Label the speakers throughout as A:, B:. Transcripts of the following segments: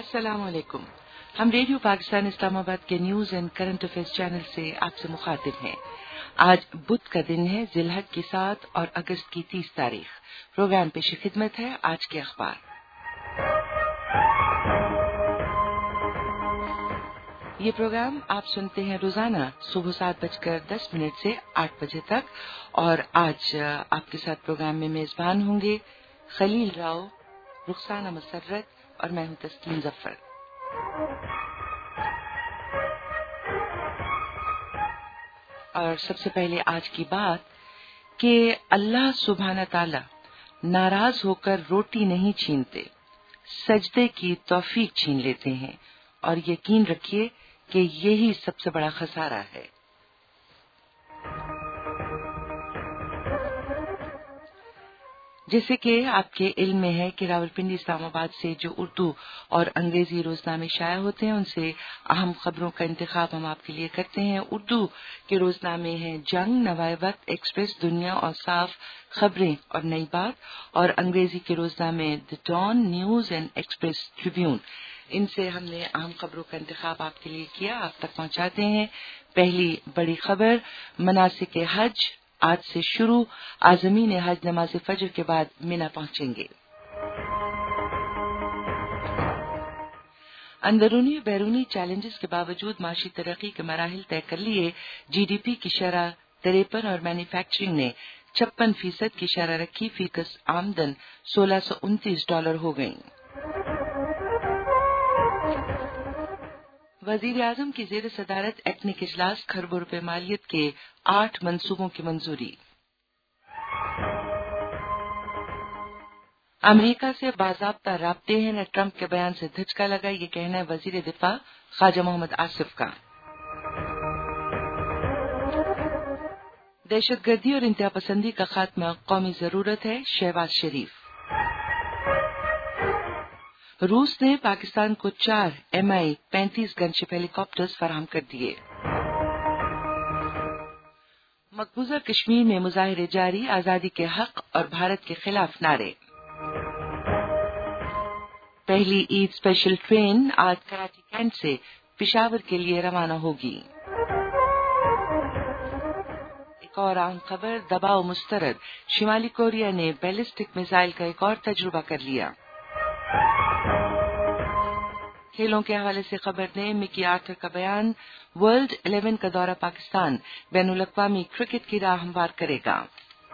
A: अस्सलाम वालेकुम। हम रेडियो पाकिस्तान इस्लामाबाद के news and current affairs channel से आपसे मुखातिब हैं। आज बुध का दिन है, जिलहज की 7 और अगस्त की 30 तारीख। प्रोग्राम पेश खिदमत है आज के अखबार। ये प्रोग्राम आप सुनते हैं रोजाना सुबह 7:10 से 8 बजे तक। और आज आपके साथ प्रोग्राम में मेजबान होंगे खलील राव, रुखसाना मसर्रत और मैं हूं तस्लीम जफर। और सबसे पहले आज की बात कि अल्लाह सुब्हाना ताला नाराज होकर रोटी नहीं छीनते, सजदे की तौफीक छीन लेते हैं। और यकीन रखिए कि यही सबसे बड़ा खसारा है। जैसे कि आपके इल्म में है कि रावलपिंडी इस्लामाबाद से जो उर्दू और अंग्रेजी रोजनामे शाया होते हैं, उनसे अहम खबरों का इंतखाब हम आपके लिए करते हैं। उर्दू के रोजनामे हैं जंग, नवाए वक्त, एक्सप्रेस, दुनिया और साफ खबरें और नई बात। और अंग्रेजी के रोजनामे the Dawn, news and Express Tribune. इनसे हमने अहम खबरों का इंतखाब आपके लिए किया, आप तक पहुंचाते हैं। पहली बड़ी खबर, मनासिक हज आज से शुरू। आज़मीन हज नमाज फजर के बाद मिना पहुंचेंगे। अंदरूनी बैरूनी चैलेंजेस के बावजूद माशी तरक्की के मराहिल तय कर लिए। जीडीपी की शरह 53 और मैन्युफैक्चरिंग ने 56% की शरह रखी। फीकस आमदन $1629 हो गई। वजीर आजम की जेर सदारत एटनिक इजलास, खरबों रुपए मालियत के 8 मंसूबों की मंजूरी। अमेरिका से बाज़ाब्ता राब्ते हैं न ट्रंप के बयान से धचका लगा, ये कहना है वजीर दिफा ख्वाजा मोहम्मद आसिफ का। दहशतगर्दी और इंतहापसंदी का खात्मा कौमी जरूरत है, शहबाज शरीफ। रूस ने पाकिस्तान को 4 Mi-35 गनशिप हेलीकॉप्टर्स फराहम कर दिए। मकबूजा कश्मीर में मुजाहिरे जारी, आजादी के हक और भारत के खिलाफ नारे। पहली ईद स्पेशल ट्रेन आज कराची कैंट से पिशावर के लिए रवाना होगी। एक और अहम खबर, दबाव मुस्तरद, शिमाली कोरिया ने बैलिस्टिक मिसाइल का एक और तजुर्बा कर लिया। खेलों के हवाले से खबर ने मिकी आर्थर का बयान, वर्ल्ड 11 का दौरा पाकिस्तान बैनुल अक़वामी क्रिकेट की राह हमवार करेगा।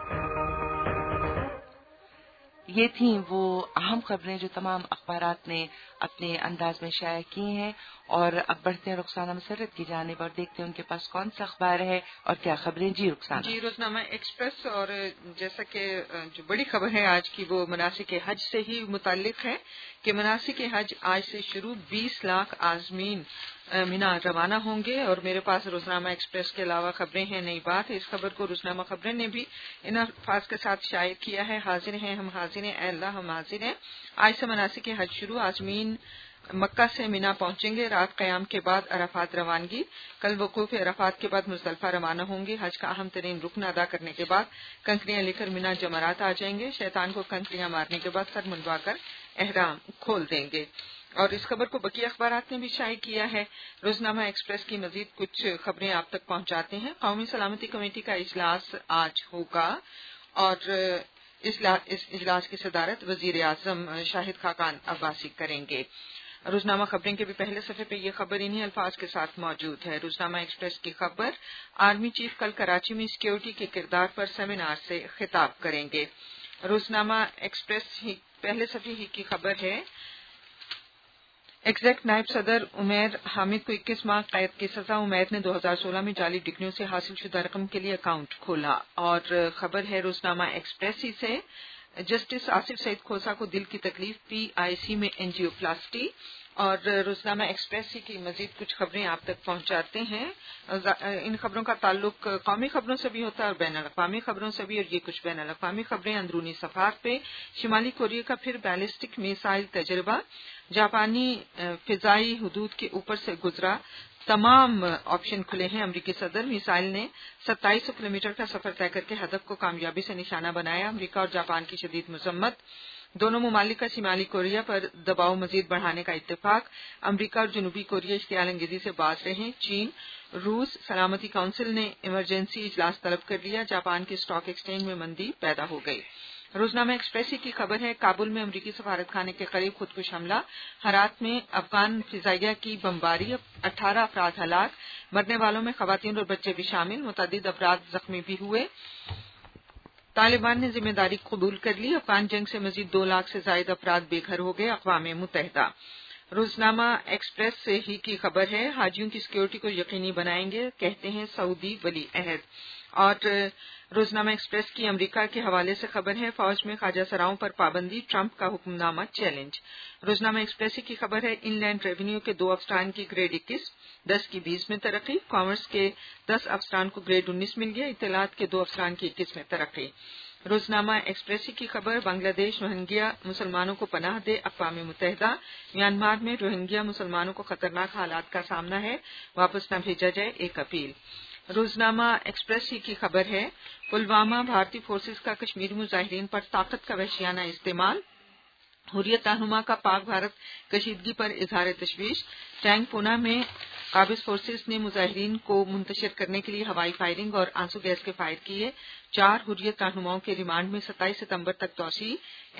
A: ये थी वो अहम खबरें जो तमाम अखबारात ने अपने अंदाज में शाया की हैं। और अब बढ़ते हैं रुखसाना मसर्रत की जानिब और देखते हैं उनके पास कौन सा अखबार है और क्या खबरें। जी रुखसाना।
B: जी, रोजनामा एक्सप्रेस। और जैसा कि जो बड़ी खबर है आज की वो मनासिक हज से ही मुताल्लिक है कि मनासिक हज आज से शुरू, 20 लाख आज़मीन मिना रवाना होंगे। और मेरे पास रोजनामा एक्सप्रेस के अलावा खबरें हैं, नई बात है। इस खबर को रोजनामा खबरें ने भी इन अल्फाज के साथ शाये किया है, हाजिर हैं हम, हाजिर हैं अल्लाह, हम हाजिर हैं। आज से मनासिक हज शुरू, आज़मीन मक्का से मिना पहुंचेंगे। रात कयाम के बाद अराफात रवानगी। कल वकूफ अराफात के बाद मुज़दलिफा रवाना होंगे। हज का अहम तरीन रुकन अदा करने के बाद कंकरियां लेकर मिना जमरात आ जाएंगे। शैतान को कंकरियां मारने के बाद सर मुंडवाकर एहराम खोल देंगे। और इस खबर को बकी अखबारात ने भी शाये किया है। रोजनामा एक्सप्रेस की मजीद कुछ खबरें आप तक पहुंचाते हैं। कौमी सलामती कमेटी का इजलास आज होगा और इस इजलास की सदारत वजीर आजम शाहिद खाकान अब्बासी करेंगे। रोजनामा खबरें के भी पहले सफे पे ये खबर इन्हीं अल्फाज के साथ मौजूद है। रोजनामा एक्सप्रेस की खबर, आर्मी चीफ कल कराची में सिक्योरिटी के किरदार पर सेमिनार से खिताब करेंगे। रोजनामा एक्सप्रेस ही पहले सफे ही की खबर है, एग्जैक्ट नायब सदर उमैर हामिद को 21 माह कैद की सजा। उमैर ने 2016 में जाली डिग्रियों से हासिल शुदा रकम के लिए अकाउंट खोला। और खबर है रोजनामा एक्सप्रेस ही से, जस्टिस आसिफ सईद खोसा को दिल की तकलीफ, PIC में एंजियोप्लास्टी। और रोजनामा एक्सप्रेस ही की मजीद कुछ खबरें आप तक पहुंचाते हैं। इन खबरों का ताल्लुक कौमी खबरों से भी होता है और बैन अल-अक़वामी खबरों से भी। और ये कुछ बैन अल-अक़वामी खबरें अंदरूनी सफात पे, शिमाली कोरिया का फिर बैलिस्टिक मिसाइल तजर्बा, जापानी फिजाई हुदूद के ऊपर से गुजरा, तमाम ऑप्शन खुले हैं। अमरीकी सदर मिसाइल ने 2700 किलोमीटर का सफर तय करके हदफ को कामयाबी से निशाना बनाया। अमरीका और जापान की शदीद मजम्मत। دونوں ممالک کا شمالی کوریا پر دباؤ مزید بڑھانے کا اتفاق، امریکہ اور جنوبی کوریا اشتعال انگیزی سے باز رہے، چین روس سلامتی کونسل نے ایمرجنسی اجلاس طلب کر لیا، جاپان کے اسٹاک ایکسچینج میں مندی پیدا ہو گئی۔ روزنامہ ایکسپریس کی خبر ہے، کابل میں امریکی سفارت خانے کے قریب خودکش حملہ، ہرات میں افغان فضائیہ کی بمباری، 18 افراد ہلاک، مرنے والوں میں خواتین اور بچے بھی شامل، متعدد افراد زخمی بھی ہوئے۔ طالبان نے ذمہ داری قبول کر لی، افغان جنگ سے مزید 2 لاکھ سے زائد افراد بے گھر ہو گئے، اقوام متحدہ۔ روزنامہ ایکسپریس سے ہی کی خبر ہے، حاجیوں کی سیکورٹی کو یقینی بنائیں گے، کہتے ہیں سعودی ولی عہد۔ اور روزنامہ ایکسپریس کی امریکہ کے حوالے سے خبر ہے، فوج میں خواجہ سراؤں پر پابندی، ٹرمپ کا حکم نامہ چیلنج۔ روزنامہ ایکسپریس کی خبر ہے، ان لینڈ ریونیو کے 2 افسران کی گریڈ 21، 10 کی 20 میں ترقی، کامرس کے 10 افسران کو گریڈ 19 مل گیا، اطلاعات کے 2 افسران کی 21 میں ترقی۔ روزنامہ ایکسپریس کی خبر، بنگلہ دیش روہنگیا مسلمانوں کو پناہ دے، اقوام متحدہ، میانمار میں روہنگیا مسلمانوں کو خطرناک حالات کا سامنا ہے، واپس نہ بھیجا جائے، ایک اپیل۔ روزنامہ ایکسپریس کی خبر ہے، پلوامہ بھارتی فورسز کا کشمیری مظاہرین پر طاقت کا وحشیانہ استعمال، حریت رہنما کا پاک بھارت کشیدگی پر اظہار تشویش، ٹینک پونا میں قابض فورسز نے مظاہرین کو منتشر کرنے کے لیے ہوائی فائرنگ اور آنسو گیس کے فائر کیے، 4 حریت رہنماؤں کے ریمانڈ میں 27 ستمبر تک توسیع،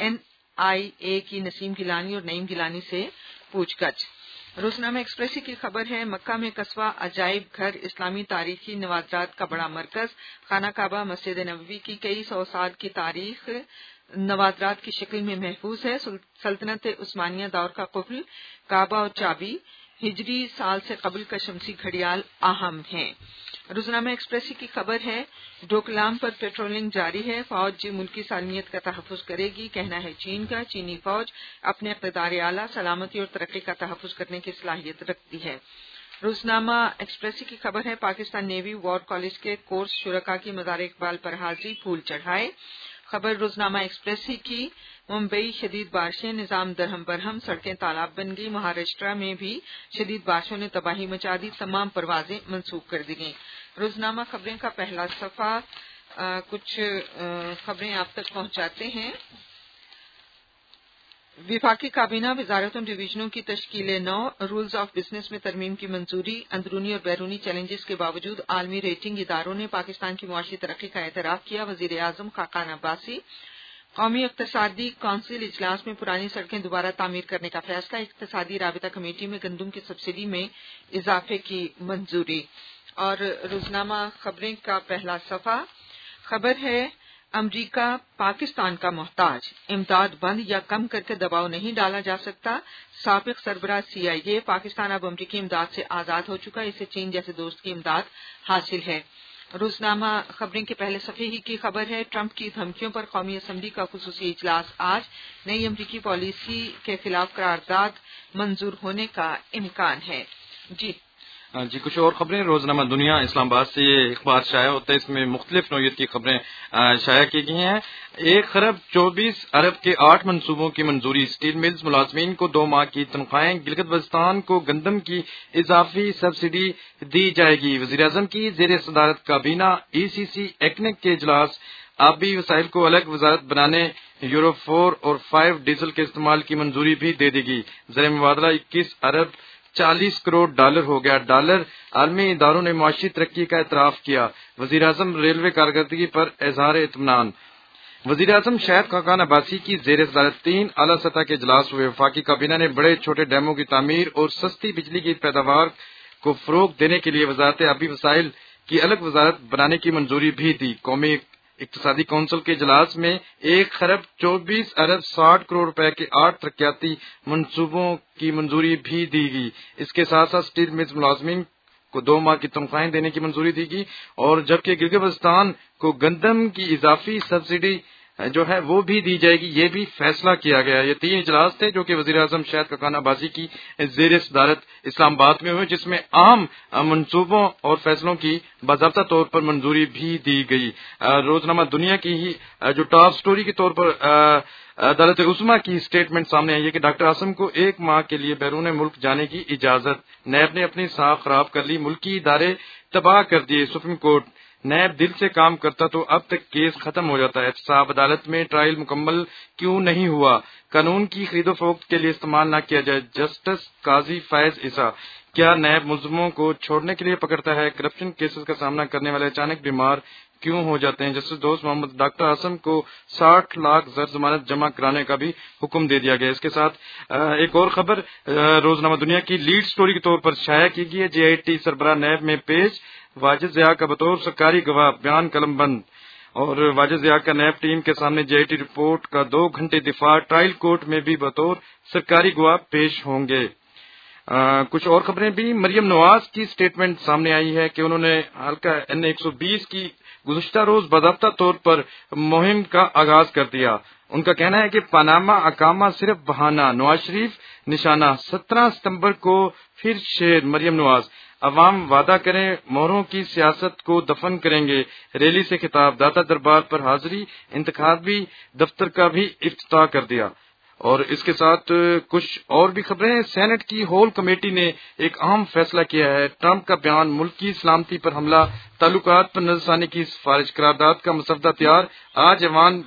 B: NIA کی نسیم گیلانی اور نعیم گیلانی سے پوچھ گچھ۔ روزنامہ ایکسپریس کی خبر ہے، مکہ میں قصبہ عجائب گھر اسلامی تاریخی نوادرات کا بڑا مرکز، خانہ کعبہ مسجد نبوی کی کئی سو سال کی تاریخ نوادرات کی شکل میں محفوظ ہے، سلطنت عثمانیہ دور کا قفل، کعبہ اور چابی، ہجری سال سے قبل کا شمسی گھڑیال اہم ہیں۔ روزنامہ ایکسپریس کی خبر ہے، ڈوکلام پر پیٹرولنگ جاری ہے، فوج ملکی سالمیت کا تحفظ کرے گی، کہنا ہے چین کا، چینی فوج اپنے اقتدار اعلیٰ، سلامتی اور ترقی کا تحفظ کرنے کی صلاحیت رکھتی ہے۔ روزنامہ ایکسپریس کی خبر ہے، پاکستان نیوی وار کالج کے کورس شرکا کی مزار اقبال پر حاضری، پھول چڑھائے۔ خبر روزنامہ ایکسپریس کی، ممبئی شدید بارشیں، نظام درہم برہم، سڑکیں تالاب بن گئی، مہاراشٹرا میں بھی شدید بارشوں نے تباہی مچا دی، تمام پروازیں منسوخ کر دی گئیں۔ روزنامہ خبریں کا پہلا صفحہ کچھ خبریں آپ تک پہنچاتے ہیں۔ وفاقی کابینہ وزارتوں ڈویژنوں کی تشکیل نو، رولز آف بزنس میں ترمیم کی منظوری، اندرونی اور بیرونی چیلنجز کے باوجود عالمی ریٹنگ اداروں نے پاکستان کی معاشی ترقی کا اعتراف کیا، وزیر اعظم خاقان عباسی۔ قومی اقتصادی کونسل اجلاس میں پرانی سڑکیں دوبارہ تعمیر کرنے کا فیصلہ، اقتصادی رابطہ کمیٹی میں گندم کی سبسڈی میں اضافے کی منظوری۔ اور روزنامہ خبریں کا پہلا صفحہ خبر ہے، امریکہ پاکستان کا محتاج، امداد بند یا کم کر کے دباؤ نہیں ڈالا جا سکتا، سابق سربراہ CIA، پاکستان اب امریکی امداد سے آزاد ہو چکا، اسے چین جیسے دوست کی امداد حاصل ہے۔ روزنامہ خبریں کے پہلے صفحے ہی کی خبر ہے، ٹرمپ کی دھمکیوں پر قومی اسمبلی کا خصوصی اجلاس آج، نئی امریکی پالیسی کے خلاف قرارداد منظور ہونے کا امکان ہے۔
C: جی کچھ اور خبریں۔ روزنامہ دنیا اسلام آباد سے یہ اخبار شائع ہوتا ہے، اس میں مختلف نوعیت کی خبریں شائع کی گئی ہیں۔ 1.24 ارب کے 8 منصوبوں کی منظوری، اسٹیل ملز ملازمین کو 2 ماہ کی تنخواہیں، گلگت بلتستان کو گندم کی اضافی سبسڈی دی جائے گی، وزیراعظم کی زیر صدارت کابینہ، ECC ایکنک کے اجلاس، آبی وسائل کو الگ وزارت بنانے، یورو 4 اور 5 ڈیزل کے استعمال کی منظوری بھی دے دے گی۔ زر مبادلہ 21 ارب 40 کروڑ ڈالر ہو گیا۔ ڈالر عالمی اداروں نے معاشی ترقی کا اعتراف کیا، وزیراعظم ریلوے کارکردگی پر اظہار اطمینان۔ وزیراعظم شاہد خاقان عباسی کی زیر صدارت 3 اعلیٰ سطح کے اجلاس ہوئے، وفاقی کابینہ نے بڑے چھوٹے ڈیموں کی تعمیر اور سستی بجلی کی پیداوار کو فروغ دینے کے لیے وزارت آبی وسائل کی الگ وزارت بنانے کی منظوری بھی دی۔ قومی اقتصادی کونسل کے اجلاس میں 1.24 ارب 60 کروڑ روپے کے 8 ترقیاتی منصوبوں کی منظوری بھی دی گئی۔ اس کے ساتھ ساتھ اسٹیل ملز ملازمین کو 2 ماہ کی تنخواہیں دینے کی منظوری دی گئی، اور جبکہ گلگت بلتستان کو گندم کی اضافی سبسڈی جو ہے وہ بھی دی جائے گی، یہ بھی فیصلہ کیا گیا۔ یہ 3 اجلاس تھے جو کہ وزیر اعظم شاہد خاقان عباسی کی زیر صدارت اسلام آباد میں ہوئے، جس میں اہم منصوبوں اور فیصلوں کی باضابطہ طور پر منظوری بھی دی گئی۔ روزنامہ دنیا کی ہی جو ٹاپ سٹوری کے طور پر عدالت عظمیٰ کی سٹیٹمنٹ سامنے آئی ہے کہ ڈاکٹر عاصم کو 1 ماہ کے لیے بیرون ملک جانے کی اجازت، نیب نے اپنی ساکھ خراب کر لی، ملکی ادارے تباہ کر دیے، سپریم کورٹ نیب دل سے کام کرتا تو اب تک کیس ختم ہو جاتا ہے. احتساب عدالت میں ٹرائل مکمل کیوں نہیں ہوا؟ قانون کی خرید و فروخت کے لیے استعمال نہ کیا جائے. جسٹس قاضی فیض عیسیٰ. کیا نیب ملزموں کو چھوڑنے کے لیے پکڑتا ہے؟ کرپشن کیسز کا سامنا کرنے والے اچانک بیمار کیوں ہو جاتے ہیں؟ جسٹس دوست محمد ڈاکٹر اعظم کو 60 لاکھ زر ضمانت جمع کرانے کا بھی حکم دے دیا گیا. اس کے ساتھ ایک اور خبر روزنامہ دنیا کی لیڈ سٹوری کے طور پر شائع کی گئی ہے. جے آئی ٹی سربراہ نیب میں پیش، واجد ضیاء کا بطور سرکاری گواہ بیان قلم بند. اور واجد ضیاء کا نیب ٹیم کے سامنے جے آئی ٹی رپورٹ کا 2 گھنٹے دفاع. ٹرائل کورٹ میں بھی بطور سرکاری گواہ پیش ہوں گے. کچھ اور خبریں بھی. مریم نواز کی سٹیٹمنٹ سامنے آئی ہے کہ انہوں نے حلقہ N 120 کی گزشتہ روز باضابطہ طور پر مہم کا آغاز کر دیا. ان کا کہنا ہے کہ پاناما اقامہ صرف بہانہ. نواز شریف نشانہ. 17 ستمبر کو پھر شیر مریم نواز. عوام وعدہ کریں مہروں کی سیاست کو دفن کریں گے. ریلی سے خطاب. داتا دربار پر حاضری. انتخابی دفتر کا بھی افتتاح کر دیا. اور اس کے ساتھ کچھ اور بھی خبریں. سینٹ کی ہول کمیٹی نے ایک اہم فیصلہ کیا ہے. ٹرمپ کا بیان ملکی سلامتی پر حملہ. تعلقات پر نظر ثانی کی سفارش. قرارداد کا مسودہ تیار. آج ایوان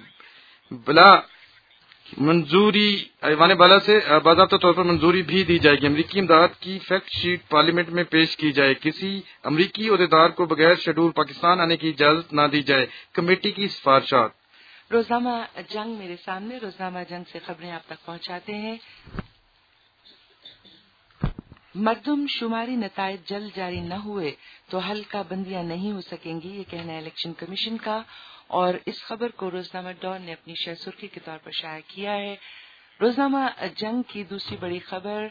C: بالا سے باضابطہ طور پر منظوری بھی دی جائے گی. امریکی امداد کی فیکٹ شیٹ پارلیمنٹ میں پیش کی جائے. کسی امریکی عہدیدار کو بغیر شیڈول پاکستان آنے کی اجازت نہ دی جائے. کمیٹی کی سفارشات.
A: روزنامہ جنگ میرے سامنے. روزنامہ جنگ سے خبریں آپ تک پہنچاتے ہیں. مردم شماری نتائج جلد جاری نہ ہوئے تو حلقہ بندیاں نہیں ہو سکیں گی، یہ کہنا ہے الیکشن کمیشن کا. اور اس خبر کو روزنامہ ڈان نے اپنی شہ سرخی کے طور پر شائع کیا ہے. روزنامہ جنگ کی دوسری بڑی خبر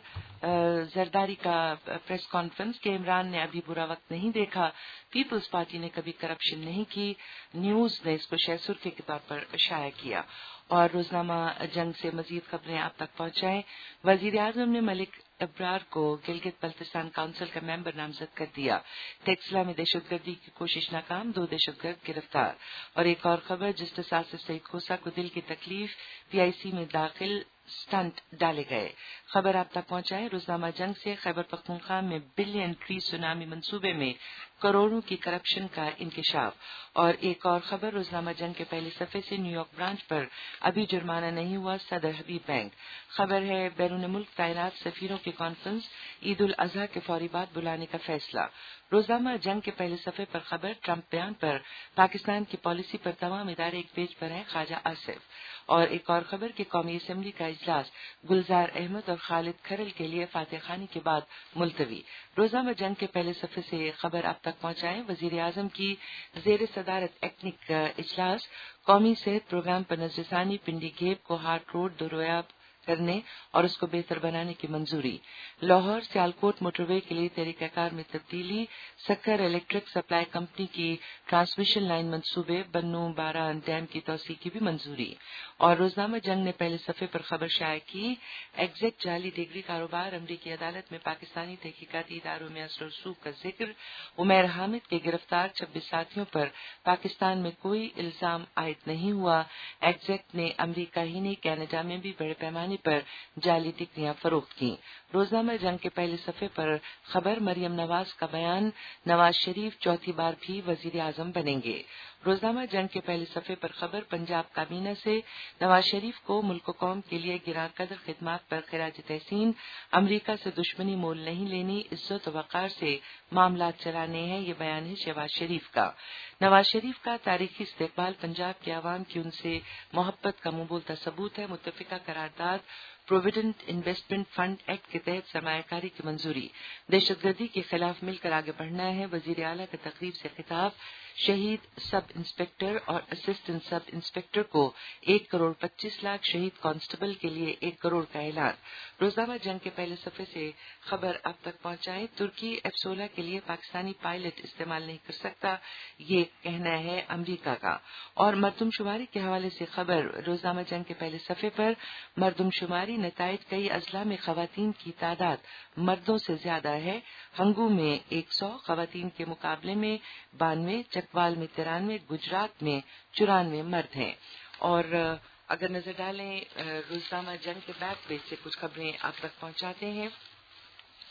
A: زرداری کا پریس کانفرنس کہ عمران نے ابھی برا وقت نہیں دیکھا. پیپلز پارٹی نے کبھی کرپشن نہیں کی. نیوز نے اس کو شہ سرخی کے طور پر شائع کیا. اور روزنامہ جنگ سے مزید خبریں آپ تک پہنچائیں. وزیر اعظم نے ملک ابرار کو گلگت بلتستان کونسل کا ممبر نامزد کر دیا. ٹیکسلا میں دہشت گردی کی کوشش ناکام. 2 دہشت گرد گرفتار. اور ایک اور خبر جسٹس آصف سعید کھوسا کو دل کی تکلیف. PIC میں داخل سٹنٹ ڈالے گئے. خبر آپ تک پہنچائے روزنامہ جنگ سے. خیبر پختونخوا میں بلین ٹری سونامی منصوبے میں کروڑوں کی کرپشن کا انکشاف. اور ایک اور خبر روزنامہ جنگ کے پہلے صفحے سے نیو یارک برانچ پر ابھی جرمانہ نہیں ہوا صدر حبیب بینک. خبر ہے بیرون ملک تعینات سفیروں کی کانفرنس عید الاضحیٰ کے فوری بعد بلانے کا فیصلہ. روزنامہ جنگ کے پہلے صفحے پر خبر ٹرمپ بیان پر پاکستان کی پالیسی پر تمام ادارے ایک پیج پر ہیں خواجہ آصف. اور ایک اور خبر کہ قومی اسمبلی کا اجلاس گلزار احمد اور خالد کھرل کے لیے فاتح خانی کے بعد ملتوی. روزنامہ جنگ کے پہلے صفحے سے خبر آپ تک پہنچائیں. وزیر اعظم کی زیر صدارت ایکنک اجلاس. قومی صحت پروگرام پر نظر ثانی. پنڈی گیپ کو ہارٹ روڈ دوریاب کرنے اور اس کو بہتر بنانے کی منظوری. لاہور سیالکوٹ موٹر وے کے لیے طریقہ کار میں تبدیلی. سکر الیکٹرک سپلائی کمپنی کی ٹرانسمیشن لائن منصوبے. بنوں باران ڈیم کی توسیع کی بھی منظوری. اور روزنامہ جنگ نے پہلے صفحے پر خبر شائع کی ایگزیکٹ جعلی ڈگری کاروبار. امریکی عدالت میں پاکستانی تحقیقاتی اداروں میں اثر و رسوخ کا ذکر. عمیر حامد کے گرفتار 26 ساتھیوں پر پاکستان میں کوئی الزام عائد نہیں ہوا. ایگزیکٹ نے امریکہ ہی نہیں کینیڈا میں بھی بڑے پیمانے پر جعلی ڈگریاں فروخت کی. روزنامہ جنگ کے پہلے صفحے پر خبر مریم نواز کا بیان. نواز شریف چوتھی بار بھی وزیر اعظم بنیں گے. روزنامہ جنگ کے پہلے صفحے پر خبر پنجاب کابینہ سے نواز شریف کو ملک و قوم کے لیے گراں قدر خدمات پر خراج تحسین. امریکہ سے دشمنی مول نہیں لینی. عزت و وقار سے معاملات چلانے ہیں. یہ بیان ہے شہباز شریف کا. نواز شریف کا تاریخی استقبال. پنجاب کے عوام کی ان سے محبت کا منہ بولتا ثبوت ہے. متفقہ قرارداد پروویڈنٹ انویسٹمنٹ فنڈ ایکٹ کے تحت سرمایہ کاری کی منظوری. دہشت گردی کے خلاف مل کر آگے بڑھنا ہے. وزیر اعلیٰ کا تقریب سے خطاب. شہید سب انسپکٹر اور اسسٹنٹ سب انسپکٹر کو 1 کروڑ 25 لاکھ. شہید کانسٹیبل کے لیے 1 کروڑ کا اعلان. روزنامہ جنگ کے پہلے صفحے سے خبر اب تک پہنچائیں. ترکی F-16 کے لیے پاکستانی پائلٹ استعمال نہیں کر سکتا، یہ کہنا ہے امریکہ کا. اور مردم شماری کے حوالے سے خبر روزنامہ جنگ کے پہلے صفحے پر. مردم شماری نتائج کئی اضلاع میں خواتین کی تعداد مردوں سے زیادہ ہے. ہنگو میں 100 خواتین کے مقابلے میں 92، چکوال میں 93، گجرات میں 94 مرد ہیں. اور اگر نظر ڈالیں روزنامہ جنگ کے بیک پیج سے کچھ خبریں آپ تک پہنچاتے ہیں.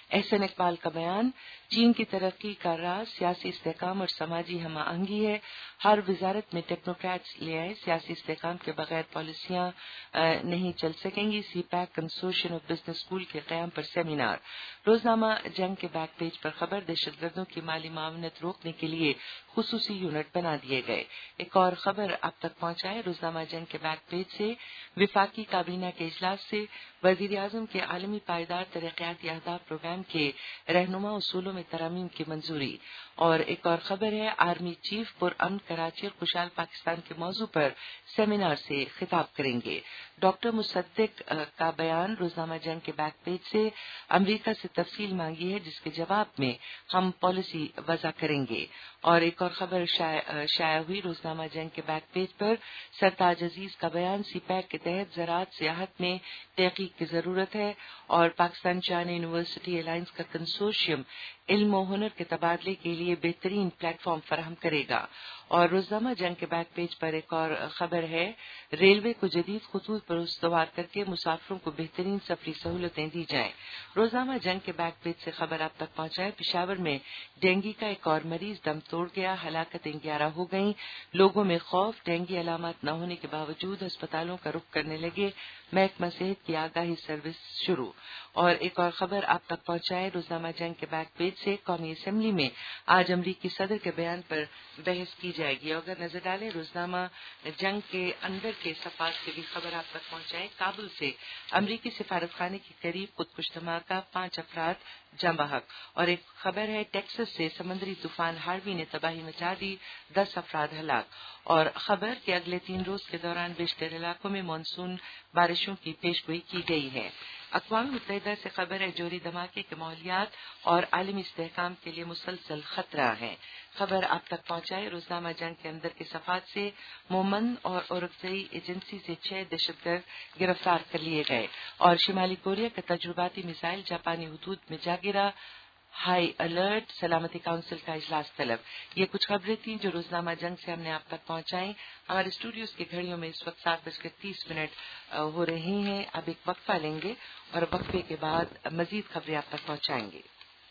A: احسن اقبال کا بیان، چین کی ترقی کا راز سیاسی استحکام اور سماجی ہم آہنگی ہے، ہر وزارت میں ٹیکنوکریٹس لے آئے، سیاسی استحکام کے بغیر پالیسیاں نہیں چل سکیں گی، CPEC consortium of business school کے قیام پر سیمینار۔ روزنامہ جنگ کے بیک پیج پر خبر، دہشت گردوں کی مالی معاونت روکنے کے لیے خصوصی یونٹ بنا دیے گئے۔ ایک اور خبر آپ تک پہنچائے روزنامہ جنگ کے بیک پیج سے، وفاقی کابینہ کے اجلاس سے وزیر اعظم کے عالمی پائیدار ترقیاتی اہداف پروگرام کے رہنما اصولوں میں ترامیم کی منظوری۔ اور ایک اور خبر ہے، آرمی چیف پرامن کراچی اور خوشحال پاکستان کے موضوع پر سیمینار سے خطاب کریں گے۔ ڈاکٹر مصدق کا بیان روزنامہ جنگ کے بیک پیج سے، امریکہ سے تفصیل مانگی ہے جس کے جواب میں ہم پالیسی وضع کریں گے۔ اور ایک اور خبر شائع ہوئی روزنامہ جنگ کے بیک پیج پر، سرتاج عزیز کا بیان، سی پیک کے تحت زراعت سیاحت میں تحقیق کی ضرورت ہے اور پاکستان چائنا یونیورسٹی الائنس کا کنسورشیم علم و ہنر کے تبادلے کے لیے بہترین پلیٹ فارم فراہم کرے گا۔ اور روزنامہ جنگ کے بیک پیج پر ایک اور خبر ہے، ریلوے کو جدید خطوط پر استوار کر کے مسافروں کو بہترین سفری سہولتیں دی جائیں۔ روزنامہ جنگ کے بیک پیج سے خبر آپ تک پہنچائے، پشاور میں ڈینگی کا ایک اور مریض دم توڑ گیا، ہلاکتیں 11 ہو گئیں، لوگوں میں خوف، ڈینگی علامات نہ ہونے کے باوجود اسپتالوں کا رخ کرنے لگے، محکمہ صحت کی آگاہی سروس شروع۔ اور ایک اور خبر آپ تک پہنچائے روزنامہ جنگ کے بیک پیج سے، قومی اسمبلی میں آج امریکی صدر کے بیان پر بحث کی جائے گی۔ اگر نظر ڈالیں روزنامہ جنگ کے اندر کے صفحات سے بھی خبر آپ تک پہنچائے، کابل سے امریکی سفارت خانے کے قریب خودکش دھماکہ، 5 افراد جاں بحق۔ اور ایک خبر ہے، ٹیکسس سے سمندری طوفان ہاروی نے تباہی مچا دی، 10 افراد ہلاک۔ اور خبر کہ اگلے 3 روز کے دوران بیشتر علاقوں میں مانسون بارشوں کی پیشگوئی کی گئی ہے۔ اقوام متحدہ سے خبر ہے، جوہری دھماکے کے ماحولیات اور عالمی استحکام کے لیے مسلسل خطرہ ہے۔ خبر آپ تک پہنچائے روزنامہ جنگ کے اندر کے صفحات سے، مومند اور اورکزئی ایجنسی سے 6 دہشت گرد گرفتار کر لیے گئے۔ اور شمالی کوریا کا تجرباتی میزائل جاپانی حدود میں جا گرا، ہائی الرٹ، سلامتی کونسل کا اجلاس طلب۔ یہ کچھ خبریں تھیں جو روزنامہ جنگ سے ہم نے آپ تک پہنچائیں۔ ہمارے اسٹوڈیوز کی گھڑیوں میں اس وقت 7:30 ہو رہے ہیں۔ اب ایک وقفہ لیں گے اور وقفے کے بعد مزید خبریں آپ تک پہنچائیں گے۔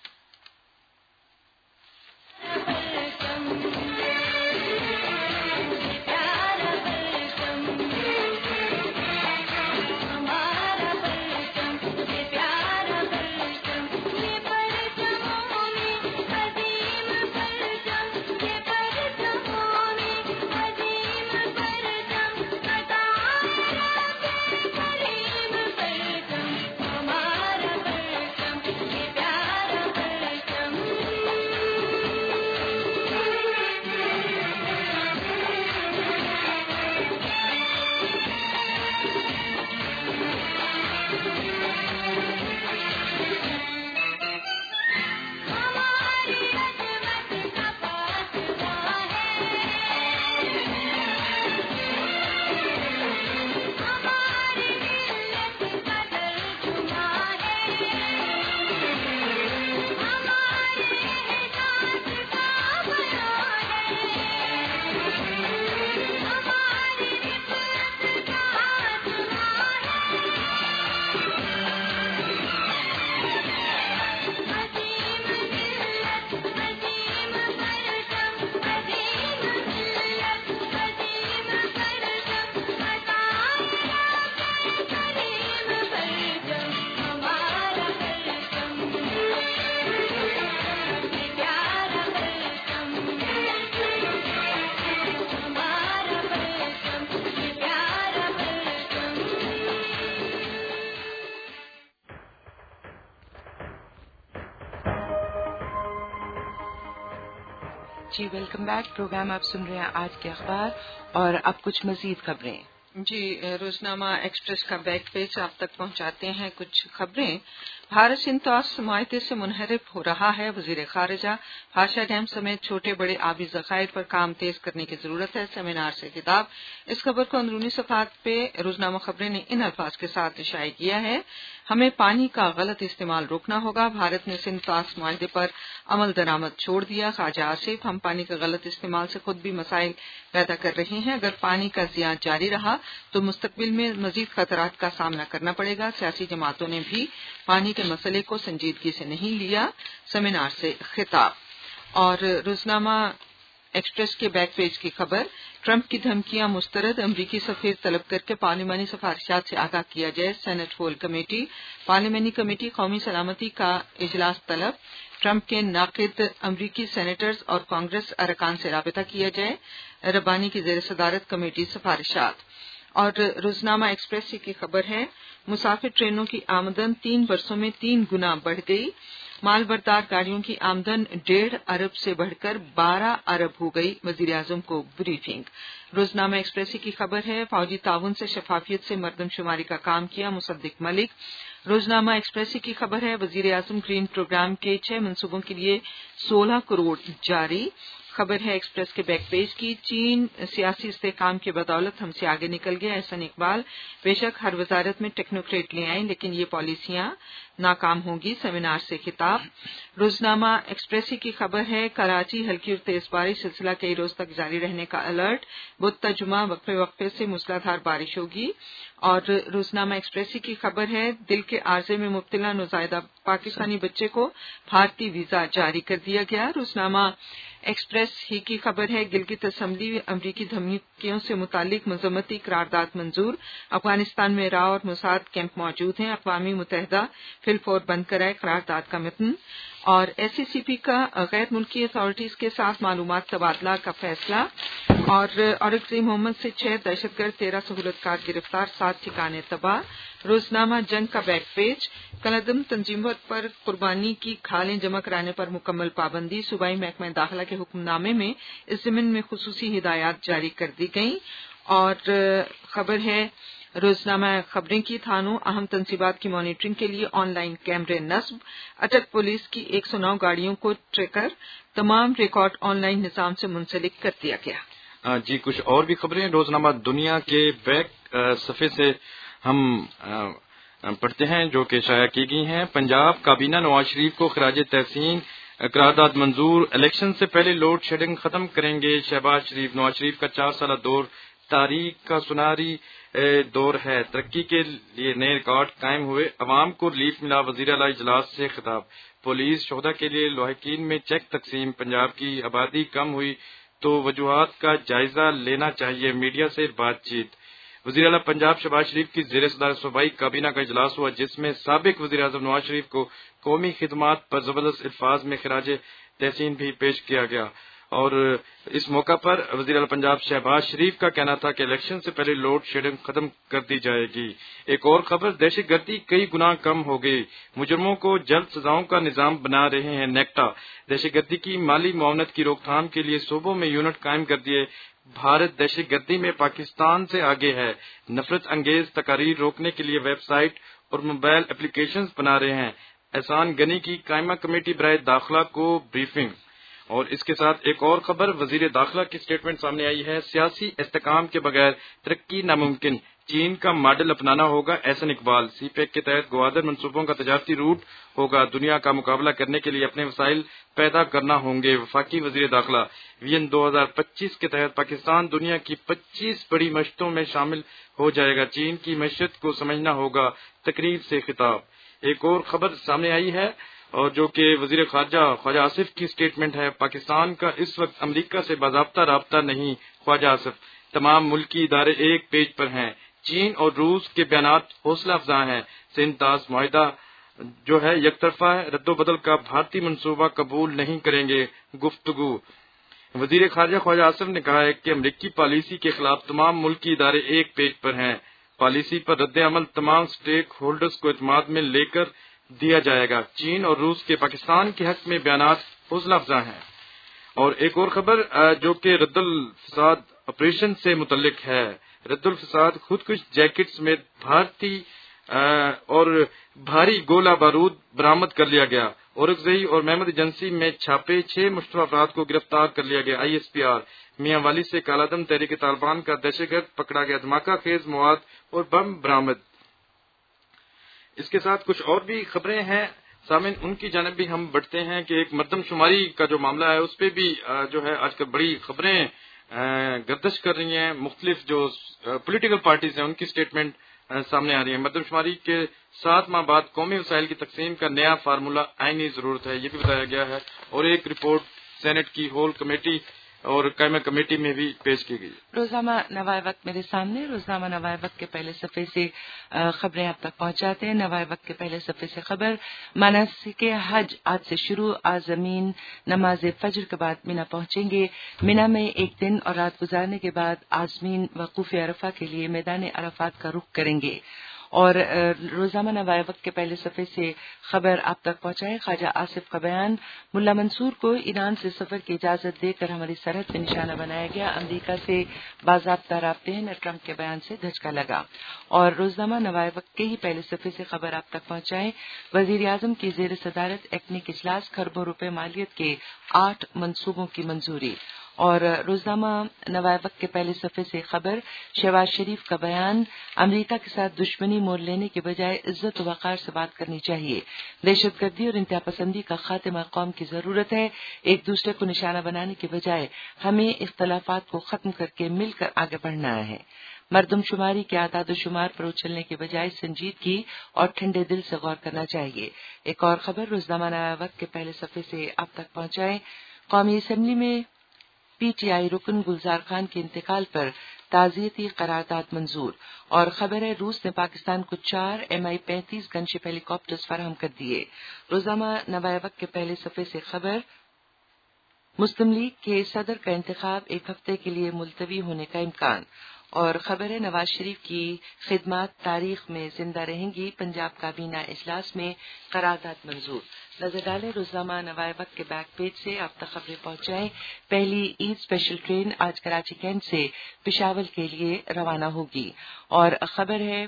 A: جی ویلکم بیک، پروگرام آپ سن رہے ہیں آج کے اخبار اور اب کچھ مزید خبریں۔
B: جی روزنامہ ایکسپریس کا بیک پیج آپ تک پہنچاتے ہیں کچھ خبریں۔ بھارت سنتوس معاہدے سے منحرف ہو رہا ہے، وزیر خارجہ، بھاشا ڈیم سمیت چھوٹے بڑے آبی ذخائر پر کام تیز کرنے کی ضرورت ہے، سیمینار سے خطاب۔ اس خبر کو اندرونی صفحات پہ روزنامہ خبریں نے ان الفاظ کے ساتھ شائع کیا ہے، ہمیں پانی کا غلط استعمال روکنا ہوگا. بھارت نے سندھ طاس معاہدے پر عمل درآمد چھوڑ دیا. خواجہ آصف: ہم پانی کے غلط استعمال سے خود بھی مسائل پیدا کر رہے ہیں. اگر پانی کا ضیاع جاری رہا تو مستقبل میں مزید خطرات کا سامنا کرنا پڑے گا. سیاسی جماعتوں نے بھی پانی کے مسئلے کو سنجیدگی سے نہیں لیا. سیمینار سے خطاب. اور روزنامہ ایکسپریس کے بیک پیج کی خبر: ٹرمپ کی دھمکیاں مسترد. امریکی سفیر طلب کر کے پارلیمانی سفارشات سے آگاہ کیا جائے. Senate full committee. پارلیمانی کمیٹی قومی سلامتی کا اجلاس طلب. ٹرمپ کے ناقد امریکی سینیٹرز اور کانگریس ارکان سے رابطہ کیا جائے. ربانی کی زیر صدارت کمیٹی سفارشات. اور روزنامہ ایکسپریس کی خبر ہے: مسافر ٹرینوں کی آمدن 3 برسوں میں 3 گنا بڑھ گئی. مال بردار گاڑیوں کی آمدن 1.5 ارب سے بڑھ کر 12 ارب ہو گئی. وزیراعظم کو بریفنگ. روزنامہ ایکسپریس کی خبر ہے: فوجی تعاون سے شفافیت سے مردم شماری کا کام کیا. مصدق ملک. روزنامہ ایکسپریس کی خبر ہے: وزیراعظم گرین پروگرام کے 6 منصوبوں کے لیے 16 کروڑ جاری. خبر ہے ایکسپریس کے بیک پیج کی. چین سیاسی استحکام کی بدولت ہم سے آگے نکل گیا. احسن اقبال: بے شک ہر وزارت میں ٹیکنوکریٹ لے آئیں لیکن یہ پالیسیاں ناکام ہوں گی. سیمینار سے خطاب. روزنامہ ایکسپریس کی خبر ہے: کراچی ہلکی اور تیز بارش سلسلہ کئی روز تک جاری رہنے کا الرٹ. بدھ تا جمعہ وقفے وقفے سے موسلادھار بارش ہوگی. اور روزنامہ ایکسپریس کی خبر ہے: دل کے عارضے میں مبتلا نوزائیدہ پاکستانی بچے کو بھارتی ویزا جاری کر دیا گیا. روزنامہ ایکسپریس ہی کی خبر ہے: گلگت اسمبلی امریکی دھمکیوں سے متعلق مذمتی قرارداد منظور. افغانستان میں راو اور موساد کیمپ موجود ہیں. اقوام متحدہ فی الفور بند کرائے قرارداد کا متن. اور ایس سی سی پی کا غیر ملکی اتھارٹیز کے ساتھ معلومات تبادلہ کا فیصلہ. اور اورنگزیب محمد سے 6 دہشت گرد 13 سہولت کار گرفتار 7 ٹھکانے تباہ. روزنامہ جنگ کا بیک پیج. کالعدم تنظیمات پر قربانی کی کھالیں جمع کرانے پر مکمل پابندی. صوبائی محکمہ داخلہ کے حکم نامے میں اس ضمن میں خصوصی ہدایات جاری کر دی گئیں. اور خبر ہے روزنامہ خبریں کی: تھانوں اہم تنصیبات کی مانیٹرنگ کے لیے آن لائن کیمرے نصب. اٹک پولیس کی 109 گاڑیوں کو ٹریکر. تمام ریکارڈ آن لائن نظام سے منسلک کر دیا گیا.
C: جی کچھ اور بھی خبریں روزنامہ دنیا کے بیک صفحے سے ہم پڑھتے ہیں جو کہ شائع کی گئی ہیں. پنجاب کابینہ نواز شریف کو خراج تحسین. قرارداد منظور. الیکشن سے پہلے لوڈ شیڈنگ ختم کریں گے شہباز شریف. نواز شریف کا 4 سالہ دور تاریخ کا سنہری دور ہے. ترقی کے لیے نئے ریکارڈ قائم ہوئے. عوام کو ریلیف ملا. وزیر اعلی اجلاس سے خطاب. پولیس شہدا کے لیے لواحقین میں چیک تقسیم. پنجاب کی آبادی کم ہوئی تو وجوہات کا جائزہ لینا چاہیے. میڈیا سے بات چیت. وزیر اعلی پنجاب شہباز شریف کی زیر صدارت صوبائی کابینہ کا اجلاس ہوا جس میں سابق وزیر اعظم نواز شریف کو قومی خدمات پر زبردست الفاظ میں خراج تحسین بھی پیش کیا گیا. اور اس موقع پر وزیر اعلی پنجاب شہباز شریف کا کہنا تھا کہ الیکشن سے پہلے لوڈ شیڈنگ ختم کر دی جائے گی. ایک اور خبر: دہشت گردی کئی گنا کم ہو گئی. مجرموں کو جلد سزاؤں کا نظام بنا رہے ہیں نیکٹا. دہشت گردی کی مالی معاونت کی روک تھام کے لیے صوبوں میں یونٹ قائم کر دیے. بھارت دہشت گردی میں پاکستان سے آگے ہے. نفرت انگیز تقاریر روکنے کے لیے ویب سائٹ اور موبائل اپلیکیشنز بنا رہے ہیں. احسان غنی کی قائمہ کمیٹی برائے داخلہ کو بریفنگ. اور اس کے ساتھ ایک اور خبر: وزیر داخلہ کی اسٹیٹمنٹ سامنے آئی ہے. سیاسی استحکام کے بغیر ترقی ناممکن. چین کا ماڈل اپنانا ہوگا. احسن اقبال. سی پیک کے تحت گوادر منصوبوں کا تجارتی روٹ ہوگا. دنیا کا مقابلہ کرنے کے لیے اپنے وسائل پیدا کرنا ہوں گے. وفاقی وزیر داخلہ. ویژن 2025 کے تحت پاکستان دنیا کی 25 بڑی معیشتوں میں شامل ہو جائے گا. چین کی معیشت کو سمجھنا ہوگا. تقریب سے خطاب. ایک اور خبر سامنے آئی ہے اور جو کہ وزیر خواجہ آصف کی اسٹیٹمنٹ ہے. پاکستان کا اس وقت امریکہ سے باضابطہ رابطہ نہیں. خواجہ آصف. تمام ملکی ادارے ایک پیج پر ہیں. چین اور روس کے بیانات حوصلہ افزا ہیں. سندھ طاس معاہدہ جو ہے یک طرفہ ہے. رد و بدل کا بھارتی منصوبہ قبول نہیں کریں گے. گفتگو. وزیر خارجہ خواجہ آصف نے کہا ہے کہ امریکی پالیسی کے خلاف تمام ملکی ادارے ایک پیج پر ہیں. پالیسی پر رد عمل تمام سٹیک ہولڈرز کو اعتماد میں لے کر دیا جائے گا. چین اور روس کے پاکستان کے حق میں بیانات حوصلہ افزا ہیں. اور ایک اور خبر جو کہ رد الفساد آپریشن سے متعلق ہے. رد الفساد خودکش جیکٹ سمیت بھارتی اور بھاری گولہ بارود برآمد کر لیا گیا. اورنگزئی اور محمد ایجنسی میں چھاپے. 6 مشتبہ افراد کو گرفتار کر لیا گیا. I S P R. Mianwali سے کالعدم تحریک طالبان کا دہشت گرد پکڑا گیا. دھماکہ خیز مواد اور بم برآمد. اس کے ساتھ کچھ اور بھی خبریں ہیں سامعین، ان کی جانب بھی ہم بڑھتے ہیں کہ ایک مردم شماری کا جو معاملہ ہے اس پہ بھی جو ہے آج کل بڑی خبریں گردش کر رہی ہیں. مختلف جو پولیٹیکل پارٹیز ہیں ان کی اسٹیٹمنٹ سامنے آ رہی ہے. مردم شماری کے 7 ماہ بعد قومی وسائل کی تقسیم کا نیا فارمولہ عینی ضرورت ہے، یہ بھی بتایا گیا ہے. اور ایک رپورٹ سینٹ کی ہول کمیٹی اور قائمہ کمیٹی میں بھی پیش کی گئی.
A: روزنامہ نوائے وقت میرے سامنے. روزنامہ نوائے وقت کے پہلے صفحے سے خبریں آپ تک پہنچاتے ہیں. نوائے وقت کے پہلے صفحے سے خبر، مناسک حج آج سے شروع. عازمین نماز فجر کے بعد مینا پہنچیں گے. مینا میں ایک دن اور رات گزارنے کے بعد عازمین وقوف عرفہ کے لیے میدان عرفات کا رخ کریں گے. اور روزنامہ نوائے وقت کے پہلے صفحے سے خبر آپ تک پہنچائے. خواجہ آصف کا بیان، ملا منصور کو ایران سے سفر کی اجازت دے کر ہماری سرحد پہ نشانہ بنایا گیا. امریکہ سے باضابطہ رابطے ہیں، نہ ٹرمپ کے بیان سے دھچکا لگا. اور روزنامہ نوائے وقت کے ہی پہلے صفحے سے خبر آپ تک پہنچائے. وزیر اعظم کی زیر صدارت ایکنک اجلاس، کھربوں روپے مالیت کے 8 منصوبوں کی منظوری. اور روزنامہ نوائے وقت کے پہلے صفحے سے خبر، شہباز شریف کا بیان، امریکہ کے ساتھ دشمنی مول لینے کے بجائے عزت و وقار سے بات کرنی چاہیے. دہشت گردی اور انتہا پسندی کا خاتمہ قوم کی ضرورت ہے. ایک دوسرے کو نشانہ بنانے کے بجائے ہمیں اختلافات کو ختم کر کے مل کر آگے بڑھنا ہے. مردم شماری کے اعداد و شمار پر اچھلنے کے بجائے سنجیدگی اور ٹھنڈے دل سے غور کرنا چاہیے. ایک اور خبر روزنامہ نوائے وقت کے پہلے صفحے سے آپ تک پہنچائے. قومی اسمبلی میں پی ٹی آئی رکن گلزار خان کے انتقال پر تعزیتی قرارداد منظور. اور خبر ہے، روس نے پاکستان کو 4 Mi-35 گن شپ ہیلی کاپٹرز فراہم کر دیے. روزنامہ نوائے وقت کے پہلے صفحے سے خبر، مسلم لیگ کے صدر کا انتخاب 1 ہفتے کے لیے ملتوی ہونے کا امکان. اور خبر ہے، نواز شریف کی خدمات تاریخ میں زندہ رہیں گی. پنجاب کابینہ اجلاس میں قرارداد منظور. نظر ڈالیں روزنامہ نوائے وقت کے بیک پیج سے آپ تک خبریں پہنچائیں. پہلی عید اسپیشل ٹرین آج کراچی کینٹ سے پشاور کے لیے روانہ ہوگی. اور خبر ہے،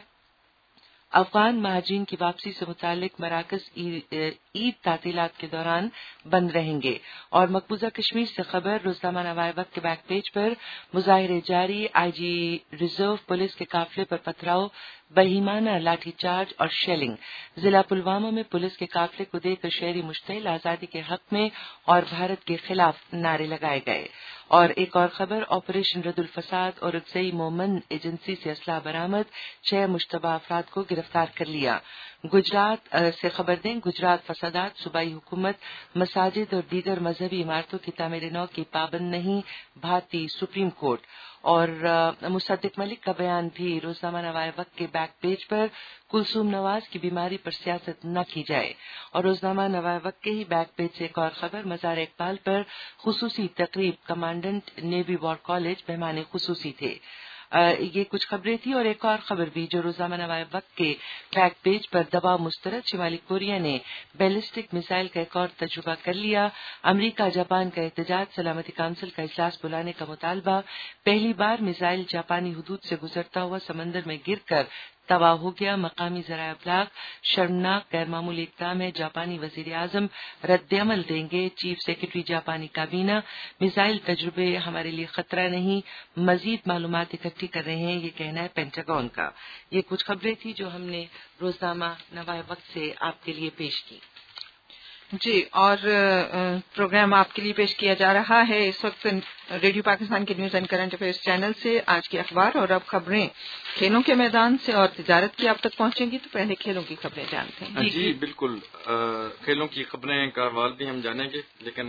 A: افغان مہاجرین کی واپسی سے متعلق مراکز عید تعطیلات کے دوران بند رہیں گے. اور مقبوضہ کشمیر سے خبر روزنامہ نوائے وقت کے بیک پیج پر، مظاہرے جاری، آئی جی ریزرو پولیس کے قافلے پر پتھراؤ، بہیمانہ لاٹھی چارج اور شیلنگ. ضلع پلوامہ میں پولیس کے قافلے کو دیکھ کر شہری مشتعل، آزادی کے حق میں اور بھارت کے خلاف نعرے لگائے گئے. اور ایک اور خبر، آپریشن رد الفساد اور اقصی مومن ایجنسی سے اسلحہ برآمد، 6 مشتبہ افراد کو گرفتار کر لیا. گجرات سے خبر دیں، گجرات فسادات، صوبائی حکومت مساجد اور دیگر مذہبی عمارتوں کی تعمیر نو کی پابند نہیں، بھارتی سپریم کورٹ. اور مصدق ملک کا بیان بھی روزنامہ نوائے وقت کے بیک پیج پر، کلثوم نواز کی بیماری پر سیاست نہ کی جائے. اور روزنامہ نوائے وقت کے ہی بیک پیج سے ایک اور خبر، مزار اقبال پر خصوصی تقریب، کمانڈنٹ نیوی وار کالج مہمان خصوصی تھے. یہ کچھ خبریں تھیں. اور ایک اور خبر بھی جو روزنامہ نوائے وقت کے بیک پیج پر، دباؤ مسترد، شمالی کوریا نے بیلسٹک میزائل کا ایک اور تجربہ کر لیا. امریکہ جاپان کا احتجاج، سلامتی کونسل کا اجلاس بلانے کا مطالبہ. پہلی بار میزائل جاپانی حدود سے گزرتا ہوا سمندر میں گر کر تباہ ہو گیا. مقامی ذرائع ابلاغ، شرمناک غیر معمولی اقدام ہے، جاپانی وزیر اعظم رد عمل دیں گے. چیف سیکرٹری جاپانی کابینہ، میزائل تجربے ہمارے لیے خطرہ نہیں، مزید معلومات اکٹھی کر رہے ہیں، یہ کہنا ہے پینٹاگون کا. یہ کچھ خبریں تھیں جو ہم نے روزنامہ نوائے وقت سے آپ کے لیے پیش کی.
B: جی، اور پروگرام آپ کے لیے پیش کیا جا رہا ہے اس وقت ریڈیو پاکستان کے news and current affairs channel سے آج کے اخبار. اور اب خبریں کھیلوں کے میدان سے اور تجارت کی آپ تک پہنچیں گی. تو پہلے کھیلوں کی خبریں جانتے ہیں.
C: جی بالکل، کھیلوں کی خبریں کا احوال بھی ہم جانیں گے، لیکن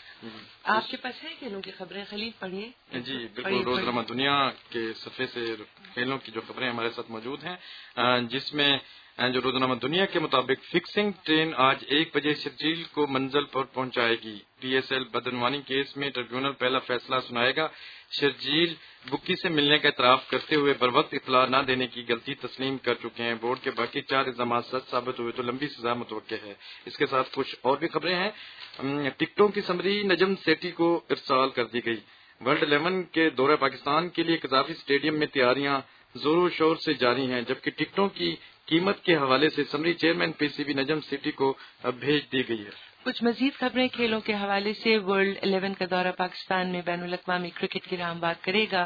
A: آپ کے پاس ہے کھیلوں کی خبریں؟ خلیل پڑھیے.
C: جی بالکل، روزنامہ دنیا کے صفحے سے کھیلوں کی جو خبریں ہمارے ساتھ موجود ہیں، جس میں جو روزنامہ دنیا کے مطابق فکسنگ ٹرین آج 1 بجے شرجیل کو منزل پر پہنچائے گی. پی ایس ایل بدعنوانی کیس میں ٹریبیونل پہلا فیصلہ سنائے گا. شرجیل بکی سے ملنے کا اعتراف کرتے ہوئے بروقت اطلاع نہ دینے کی غلطی تسلیم کر چکے ہیں. بورڈ کے باقی 4 الزامات سچ ثابت ہوئے تو لمبی سزا متوقع ہے. اس کے ساتھ کچھ اور بھی خبریں ہیں. ٹکٹوں کی سمری نجم سیٹھی کو ارسال کر دی گئی. ورلڈ 11 کے دورہ پاکستان کے لیے قذافی اسٹیڈیم میں تیاریاں زور و شور سے جاری ہیں، جبکہ ٹکٹوں کی قیمت کے حوالے سے summary chairman P C B Najam Sethi کو بھیج دی گئی ہے.
A: کچھ مزید خبریں کھیلوں کے حوالے سے. ورلڈ 11 کا دورہ پاکستان میں بین الاقوامی کرکٹ کی راہ ہموار کرے گا.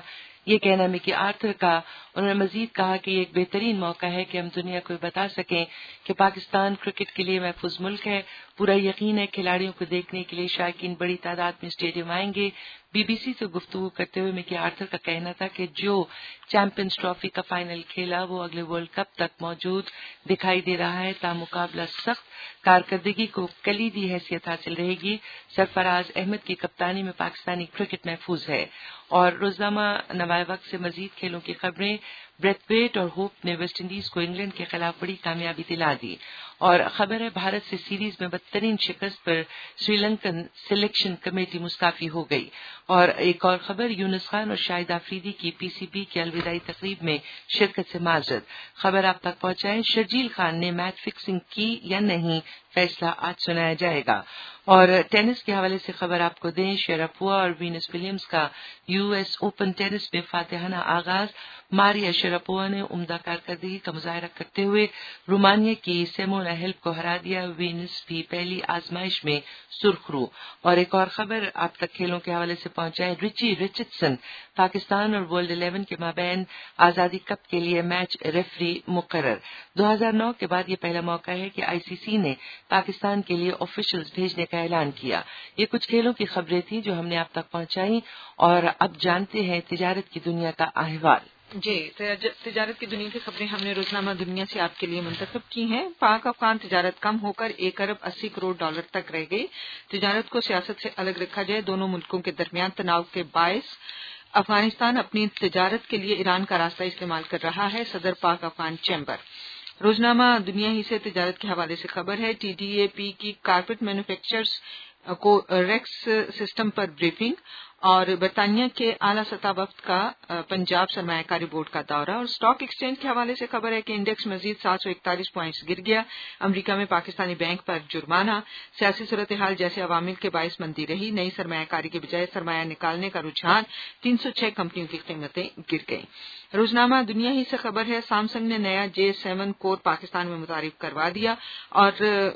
A: یہ کہنا مکی آرتھر کا. انہوں نے مزید کہا کہ یہ ایک بہترین موقع ہے کہ ہم دنیا کو بتا سکیں کہ پاکستان کرکٹ کے لیے محفوظ ملک ہے. پورا یقین ہے کھلاڑیوں کو دیکھنے کے لیے شائقین بڑی تعداد میں اسٹیڈیم آئیں گے. بی بی سی سے گفتگو کرتے ہوئے مکی آرتھر کا کہنا تھا کہ جو چیمپئنز ٹرافی کا فائنل کھیلا وہ اگلے ورلڈ کپ تک موجود دکھائی دے رہا ہے. مقابلہ سخت کارکردگی کو کلیدی حیثیت حاصل رہے گی. سرفراز احمد کی کپتانی میں پاکستانی کرکٹ محفوظ ہے. اور روزنامہ نوائے وقت سے مزید کھیلوں کی خبریں. بریتھ اور ہوپ نے ویسٹ انڈیز کو انگلینڈ کے خلاف بڑی کامیابی دلا دی. اور خبر ہے بھارت سے سیریز میں بدترین شکست پر سری لنکن سلیکشن کمیٹی مستعفی ہو گئی. اور ایک اور خبر یونس خان اور شاہد آفریدی کی پی سی بی کی الوداعی تقریب میں شرکت سے معذرت. خبر آپ تک پہنچائیں شرجیل خان نے میچ فکسنگ کی یا نہیں فیصلہ آج سنایا جائے گا. اور ٹینس کے حوالے سے خبر آپ کو دیں شراپووا اور وینس ولیمز کا یو ایس اوپن ٹینس میں فاتحانہ آغاز. ماریا شراپووا نے عمدہ کارکردگی کا مظاہرہ کرتے ہوئے رومانیہ کی سیمونا ہیلپ کو ہرا دیا. وینس بھی پہلی آزمائش میں سرخرو. اور ایک اور خبر آپ تک کھیلوں کے حوالے سے پہنچائیں رچی رچردسن پاکستان اور ورلڈ 11 کے مابین آزادی کپ کے لیے میچ ریفری مقرر. 2009 کے بعد یہ پہلا موقع ہے کہ آئی سی سی نے پاکستان کے لیے آفیشلز بھیجنے کا اعلان کیا. یہ کچھ کھیلوں کی خبریں تھیں جو ہم نے آپ تک پہنچائیں. اور اب جانتے ہیں تجارت کی دنیا کا احوال.
B: جی تجارت کی دنیا کی خبریں ہم نے روزنامہ دنیا سے آپ کے لیے منتخب کی ہیں. پاک افغان تجارت کم ہو کر $1 ارب 80 کروڑ تک رہ گئی. تجارت کو سیاست سے الگ رکھا جائے. دونوں ملکوں کے درمیان تناؤ کے باعث افغانستان اپنی تجارت کے لیے ایران کا راستہ استعمال کر رہا ہے. صدر پاک افغان چیمبر. روزنامہ دنیا ہی سے تجارت کے حوالے سے خبر ہے ٹی ڈی اے پی کی کارپیٹ مینوفیکچررز کو ریکس سسٹم پر بریفنگ. اور برطانیہ کے اعلی سطح وفد کا پنجاب سرمایہ کاری بورڈ کا دورہ. اور اسٹاک ایکسچینج کے حوالے سے خبر ہے کہ انڈیکس مزید 741 پوائنٹس گر گیا. امریکہ میں پاکستانی بینک پر جرمانہ. سیاسی صورتحال جیسے عوامل کے باعث مندی رہی. نئی سرمایہ کاری کے بجائے سرمایہ نکالنے کا رجحان. 306 کمپنیوں کی قیمتیں گر گئیں. روزنامہ دنیا ہی سے خبر ہے سامسنگ نے نیا J7 کور پاکستان میں متعارف کروا دیا. اور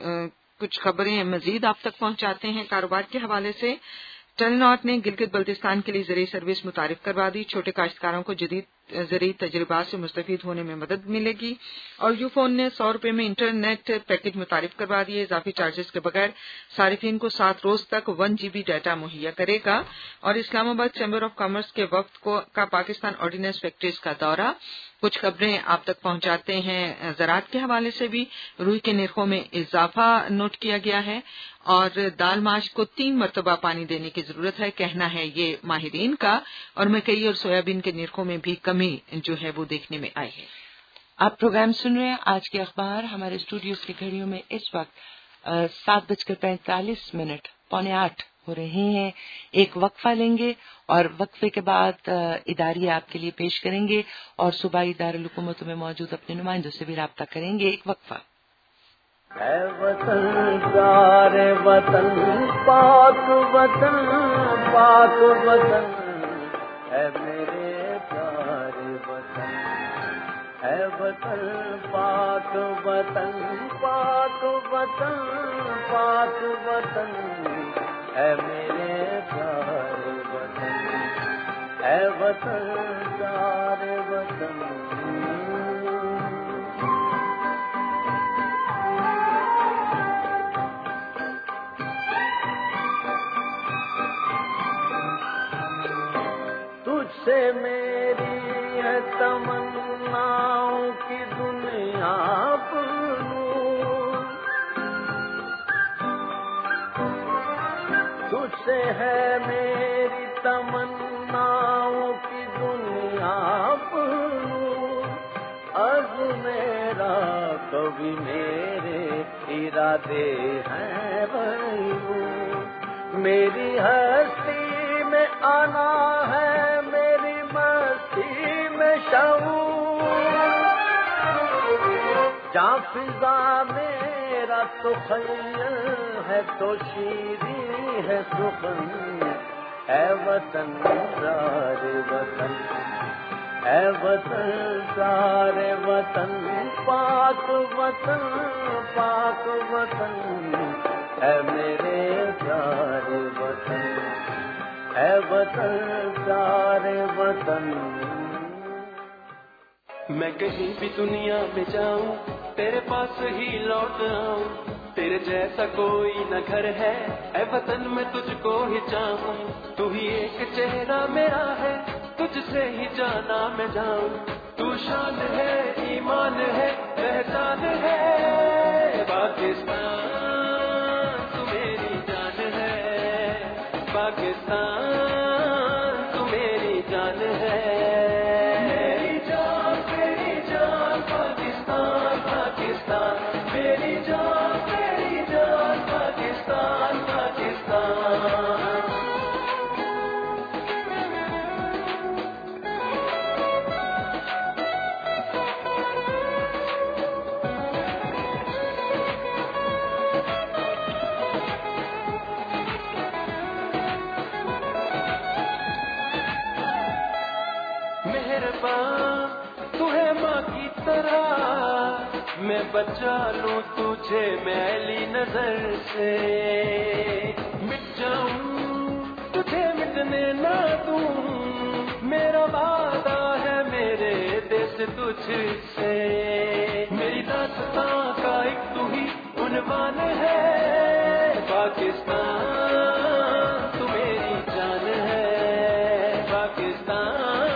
B: کچھ خبریں مزید آپ تک پہنچاتے ہیں کاروبار کے حوالے سے. ٹیلیناٹ نے گلگت بلتستان کے لیے زرعی سروس متعارف کروا دی. چھوٹے کاشتکاروں کو جدید زرعی تجربات سے مستفید ہونے میں مدد ملے گی. اور یو فون نے $100 میں انٹرنیٹ پیکج متعارف کروا دیے. اضافی چارجز کے بغیر صارفین کو 7 روز تک 1 GB ڈیٹا مہیا کرے گا. اور اسلام آباد چیمبر آف کامرس کے وفد کا پاکستان آرڈیننس فیکٹریز کا دورہ. کچھ خبریں آپ تک پہنچاتے ہیں زراعت کے حوالے سے بھی. روئی کے نرخوں میں اضافہ نوٹ کیا گیا ہے. اور دال ماش کو 3 مرتبہ پانی دینے کی ضرورت ہے کہنا ہے یہ ماہرین کا. اور مکئی اور سویابین کے نرخوں میں بھی کمی جو ہے وہ دیکھنے میں آئی ہے.
A: آپ پروگرام سن رہے ہیں آج کے اخبار. ہمارے اسٹوڈیوز کی گھڑیوں میں اس وقت 7:45 7:45 ہو رہے ہیں. ایک وقفہ لیں گے اور وقفے کے بعد اداریہ آپ کے لیے پیش کریں گے اور صوبائی دارالحکومتوں میں موجود اپنے نمائندوں سے بھی رابطہ کریں گے. ایک وقفہ.
D: اے وطن پیارے وطن پاک وطن پاک وطن اے میرے پیارے وطن اے وطن پاک وطن پاک وطن پاک وطن اے میرے پیارے وطن اے وطن پیارے وطن. سے میری ہے تمناؤں کی دنیا پرنور. تجھ سے ہے میری تمناؤں کی دنیا پرنور. از میرا کبھی میرے ارادے ہیں غیور. میری ہستی میں آنا ہے جہاں فضا میرا تو خیل ہے تو شیریں ہے سخن. اے وطن پیارے وطن اے وطن پیارے وطن پاک وطن پاک وطن اے میرے پیارے وطن اے وطن سارے وطن.
E: میں کہیں بھی دنیا میں جاؤں تیرے پاس ہی لوٹ آؤں, تیرے جیسا کوئی نہ گھر ہے اے وطن میں تجھ کو ہی چاہوں. تو ہی ایک چہرہ میرا ہے تجھ سے ہی جانا میں جاؤں. تو شان ہے ایمان ہے پہچان ہے پاکستان, تو میری جان ہے پاکستان, تو میری جان ہے. میری جان میری جان پاکستان پاکستان, میری جان میری جان پاکستان پاکستان. تو ہے ماں کی طرح میں بچا لوں تجھے میلی نظر سے, مٹ جاؤں تجھے مٹنے نہ دوں, میرا وعدہ ہے میرے دیش تجھ سے. میری داستاں کا ایک تو ہی عنوان ہے پاکستان, تو میری جان ہے پاکستان,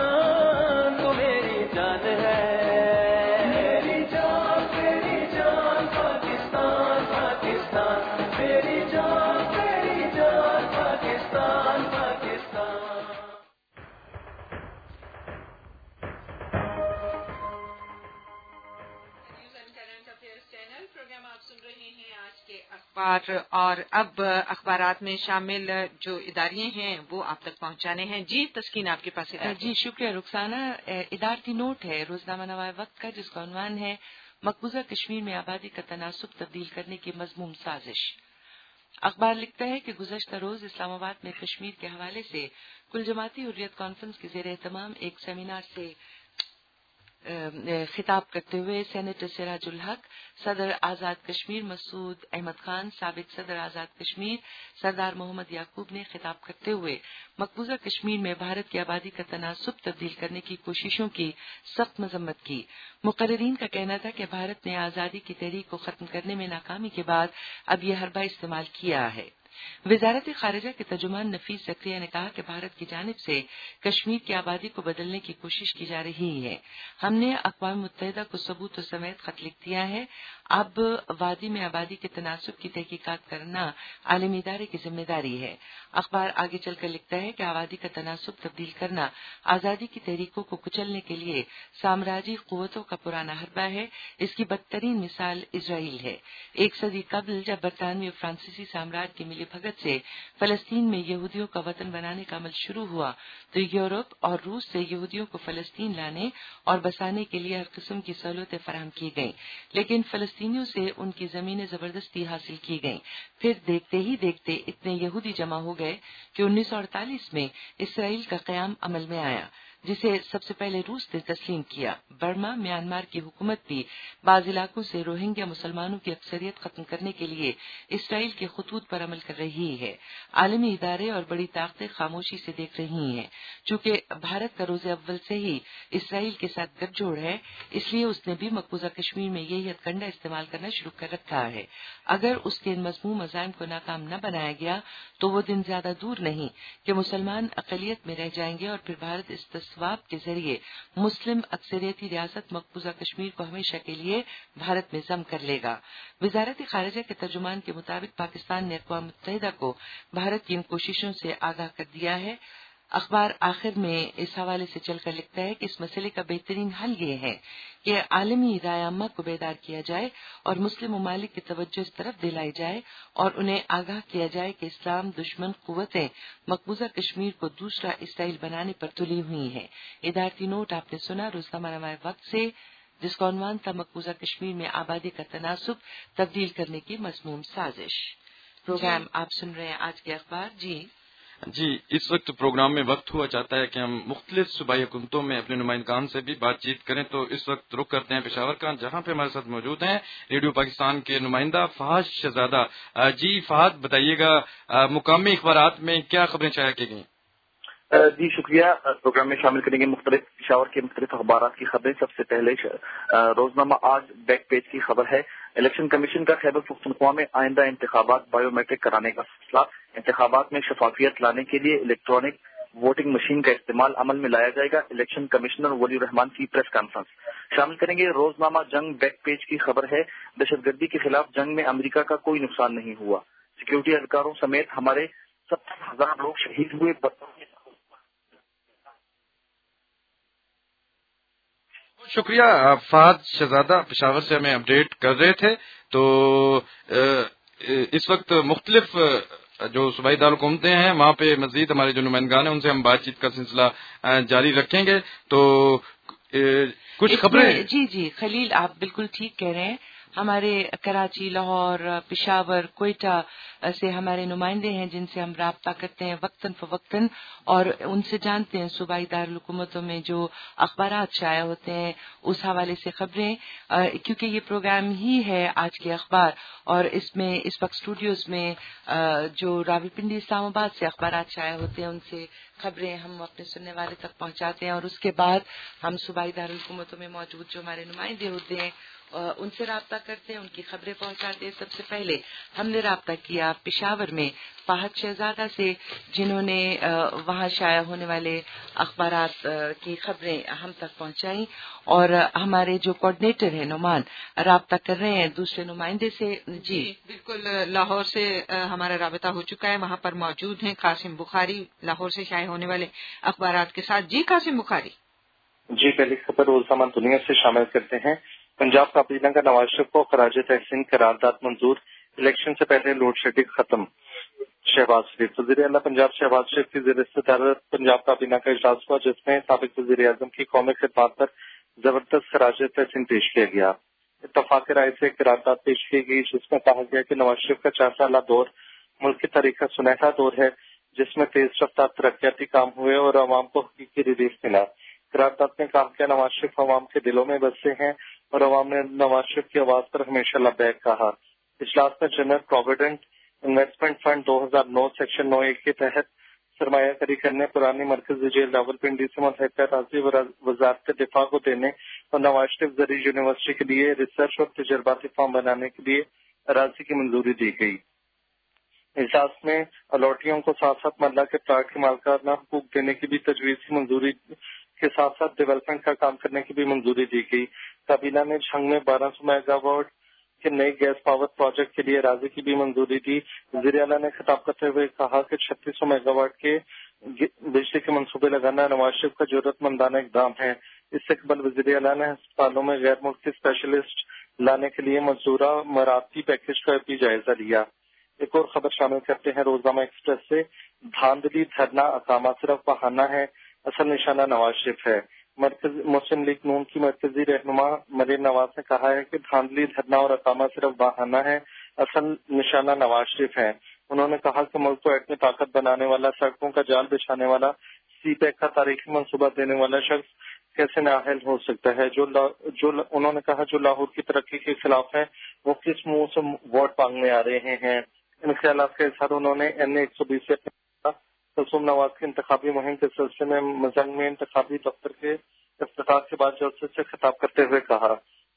B: اور اب اخبارات میں شامل جو ادارے ہیں وہ آپ تک پہنچانے ہیں. جی تسکین, آپ کے پاس
A: جی شکریہ رخسانہ. ادارتی نوٹ ہے روزنامہ نوائے وقت کا, جس کا عنوان ہے مقبوضہ کشمیر میں آبادی کا تناسب تبدیل کرنے کی مذموم سازش. اخبار لکھتا ہے کہ گزشتہ روز اسلام آباد میں کشمیر کے حوالے سے کل جماعتی حریت کانفرنس کے زیر اہتمام ایک سیمینار سے خطاب کرتے ہوئے سینیٹر سراج الحق, صدر آزاد کشمیر مسعود احمد خان, سابق صدر آزاد کشمیر سردار محمد یعقوب نے خطاب کرتے ہوئے مقبوضہ کشمیر میں بھارت کی آبادی کا تناسب تبدیل کرنے کی کوششوں کی سخت مذمت کی. مقررین کا کہنا تھا کہ بھارت نے آزادی کی تحریک کو ختم کرنے میں ناکامی کے بعد اب یہ حربہ استعمال کیا ہے. وزارت خارجہ کے ترجمان نفیس زکریا نے کہا کہ بھارت کی جانب سے کشمیر کی آبادی کو بدلنے کی کوشش کی جا رہی ہے. ہم نے اقوام متحدہ کو ثبوت و سمیت خط لکھ دیا ہے. اب وادی میں آبادی کے تناسب کی تحقیقات کرنا عالمی ادارے کی ذمہ داری ہے. اخبار آگے چل کر لکھتا ہے کہ آبادی کا تناسب تبدیل کرنا آزادی کی تحریکوں کو کچلنے کے لیے سامراجی قوتوں کا پرانا حربہ ہے. اس کی بدترین مثال اسرائیل ہے. ایک صدی قبل جب برطانوی اور فرانسیسی سامراج کی ملی بھگت سے فلسطین میں یہودیوں کا وطن بنانے کا عمل شروع ہوا تو یورپ اور روس سے یہودیوں کو فلسطین لانے اور بسانے کے لیے ہر قسم کی سہولتیں فراہم کی گئیں, لیکن فلسطینیوں سے ان کی زمینیں زبردستی حاصل کی گئیں. پھر دیکھتے ہی دیکھتے اتنے یہودی جمع ہو گئے کہ 1948 میں اسرائیل کا قیام عمل میں آیا, جسے سب سے پہلے روس نے تسلیم کیا. برما میانمار کی حکومت بھی بعض علاقوں سے روہنگیا مسلمانوں کی اکثریت ختم کرنے کے لیے اسرائیل کے خطوط پر عمل کر رہی ہے. عالمی ادارے اور بڑی طاقتیں خاموشی سے دیکھ رہی ہیں. چونکہ بھارت کا روز اول سے ہی اسرائیل کے ساتھ گٹھ جوڑ ہے, اس لیے اس نے بھی مقبوضہ کشمیر میں یہی ہتھ کنڈا استعمال کرنا شروع کر رکھا ہے. اگر اس کے ان مذموم عزائم کو ناکام نہ بنایا گیا تو وہ دن زیادہ دور نہیں کہ مسلمان اقلیت میں رہ جائیں گے اور پھر بھارت استصواب کے ذریعے مسلم اکثریتی ریاست مقبوضہ کشمیر کو ہمیشہ کے لیے بھارت میں ضم کر لے گا. وزارت خارجہ کے ترجمان کے مطابق پاکستان نے اقوام متحدہ کو بھارت کی ان کوششوں سے آگاہ کر دیا ہے. اخبار آخر میں اس حوالے سے چل کر لکھتا ہے کہ اس مسئلے کا بہترین حل یہ ہے کہ عالمی رائے عامہ کو بیدار کیا جائے اور مسلم ممالک کی توجہ اس طرف دلائی جائے اور انہیں آگاہ کیا جائے کہ اسلام دشمن قوتیں مقبوضہ کشمیر کو دوسرا اسرائیل بنانے پر تلی ہوئی ہیں. ادارتی نوٹ آپ نے سنا روزنامہ نوائے وقت سے, جس کا عنوان تھا مقبوضہ کشمیر میں آبادی کا تناسب تبدیل کرنے کی مذموم سازش. پروگرام آپ سن رہے ہیں آج کے اخبار.
C: جی اس وقت پروگرام میں وقت ہوا چاہتا ہے کہ ہم مختلف صوبائی حکومتوں میں اپنے نمائندگان سے بھی بات چیت کریں, تو اس وقت رخ کرتے ہیں پشاور کا, جہاں پہ ہمارے ساتھ موجود ہیں ریڈیو پاکستان کے نمائندہ فہد شہزادہ. جی فہد, بتائیے گا مقامی اخبارات میں کیا خبریں شائع کی گئی؟
F: جی شکریہ. پروگرام میں شامل کریں گے مختلف پشاور کے مختلف اخبارات کی خبریں. سب سے پہلے روزنامہ آج بیک پیج کی خبر ہے. الیکشن کمیشن کا خیبر پختونخوا میں آئندہ انتخابات بایو میٹرک کرانے کا فیصلہ. انتخابات میں شفافیت لانے کے لیے الیکٹرانک ووٹنگ مشین کا استعمال عمل میں لایا جائے گا. الیکشن کمشنر ولی الرحمان کی پریس کانفرنس. شامل کریں گے روزنامہ جنگ بیک پیج کی خبر ہے. دہشت گردی کے خلاف جنگ میں امریکہ کا کوئی نقصان نہیں ہوا. سیکورٹی اہلکاروں سمیت ہمارے 70,000 لوگ شہید ہوئے.
C: شکریہ. فہد شہزادہ پشاور سے ہمیں اپڈیٹ کر رہے تھے. تو اس وقت مختلف جو صوبائی دارالحکومتیں ہیں وہاں پہ مزید ہمارے جو نمائندگان ہیں ان سے ہم بات چیت کا سلسلہ جاری رکھیں گے. تو کچھ خبریں.
A: جی خلیل آپ بالکل ٹھیک کہہ رہے ہیں. ہمارے کراچی، لاہور، پشاور، کوئٹہ سے ہمارے نمائندے ہیں جن سے ہم رابطہ کرتے ہیں وقتاً فوقتاً اور ان سے جانتے ہیں صوبائی دارالحکومتوں میں جو اخبارات شائع ہوتے ہیں اس حوالے سے خبریں. کیونکہ یہ پروگرام ہی ہے آج کے اخبار اور اس میں اس وقت اسٹوڈیوز میں جو راولپنڈی اسلام آباد سے اخبارات شائع ہوتے ہیں ان سے خبریں ہم اپنے سننے والے تک پہنچاتے ہیں اور اس کے بعد ہم صوبائی دارالحکومتوں میں موجود جو ہمارے نمائندے ہوتے ہیں ان سے رابطہ کرتے ہیں، ان کی خبریں پہنچاتے ہیں. سب سے پہلے ہم نے رابطہ کیا پشاور میں فہد شہزادہ سے جنہوں نے وہاں شائع ہونے والے اخبارات کی خبریں ہم تک پہنچائیں اور ہمارے جو کوآرڈینیٹر ہیں نعمان رابطہ کر رہے ہیں دوسرے نمائندے سے. جی
B: بالکل. لاہور سے ہمارا رابطہ ہو چکا ہے. وہاں پر موجود ہیں قاسم بخاری لاہور سے شائع ہونے والے اخبارات کے ساتھ. جی قاسم بخاری.
G: جی پہلی خبر روزنامہ دنیا سے شامل کرتے ہیں. پنجاب کابینہ کا نواز شریف کو خراج تحسین قرارداد منظور. الیکشن سے پہلے لوڈ شیڈنگ ختم. شہباز شریف. وزیر اعلیٰ پنجاب شہباز شریف کی زیر صدارت پنجاب کابینہ کا اجلاس ہوا جس میں سابق وزیر اعظم کی قومی خدمات پر زبردست خراج تحسین پیش کیا گیا. اتفاق رائے سے قرارداد پیش کی گئی جس میں کہا گیا کہ نواز شریف کا 4 سالہ دور ملک کی تاریخ کا سنہرا دور ہے جس میں تیز رفتار ترقیاتی کام ہوئے اور عوام کو حقیقی ریلیف ملا. قرارداد میں کہا کہ نواز شریف عوام کے دلوں میں بسے ہیں اور عوام نے نواز شریف کی آواز پر ہمیشہ لبیک کہا. اجلاس میں general provident investment fund 2009 section 9(1) کے تحت سرمایہ کاری کرنے، پرانی مرکزی جیل راولپنڈی سے متحدہ اراضی وزارت دفاع کو دینے اور نواز شریف زرعی یونیورسٹی کے لیے ریسرچ اور تجرباتی فارم بنانے کے لیے اراضی کی منظوری دی گئی. اجلاس میں الاٹیوں کو ساتھ ساتھ ملہ کے پلاٹ کے مالکانہ حقوق دینے کی بھی تجویز کی منظوری کے ساتھ ساتھ ڈیولپمنٹ کا کام کرنے کی بھی منظوری دی گئی. کابینہ نے جھنگ میں 1200 میگا واٹ کے نئے گیس پاور پروجیکٹ کے لیے اراضی کی بھی منظوری دی. وزیر اعلیٰ نے خطاب کرتے ہوئے کہا کہ 3600 میگا واٹ کے بجلی کے منصوبے لگانا نواز شریف کا ضرورت مندانہ اقدام ہے. اس سے قبل وزیر اعلیٰ نے ہسپتالوں میں غیر ملکی اسپیشلسٹ لانے کے لیے منظورہ مراعاتی پیکج کا بھی جائزہ لیا. ایک اور خبر شامل کرتے ہیں روزنامہ ایکسپریس سے. دھاندلی دھرنا اقامہ صرف بہانہ ہے، اصل نشانہ نواز شریف ہے. مسلم لیگ نون کی مرکزی رہنما مریم نواز نے کہا ہے کہ دھاندلی دھرنا اور اقامہ صرف بہانہ ہے، اصل نشانہ نواز شریف ہے. انہوں نے کہا کہ ملک کو ایٹمی طاقت بنانے والا، سڑکوں کا جال بچھانے والا، سی پیک کا تاریخی منصوبہ دینے والا شخص کیسے نااہل ہو سکتا ہے. انہوں نے کہا جو لاہور کی ترقی کے خلاف ہیں وہ کس منہ سے ووٹ مانگنے آ رہے ہیں. ان خیالات کا اظہار انہوں نے NA120 سے کلثوم نواز کی انتخابی مہم کے سلسلے میں مزنگ میں انتخابی دفتر کے افتتاح کے بعد جلسے سے خطاب کرتے ہوئے کہا.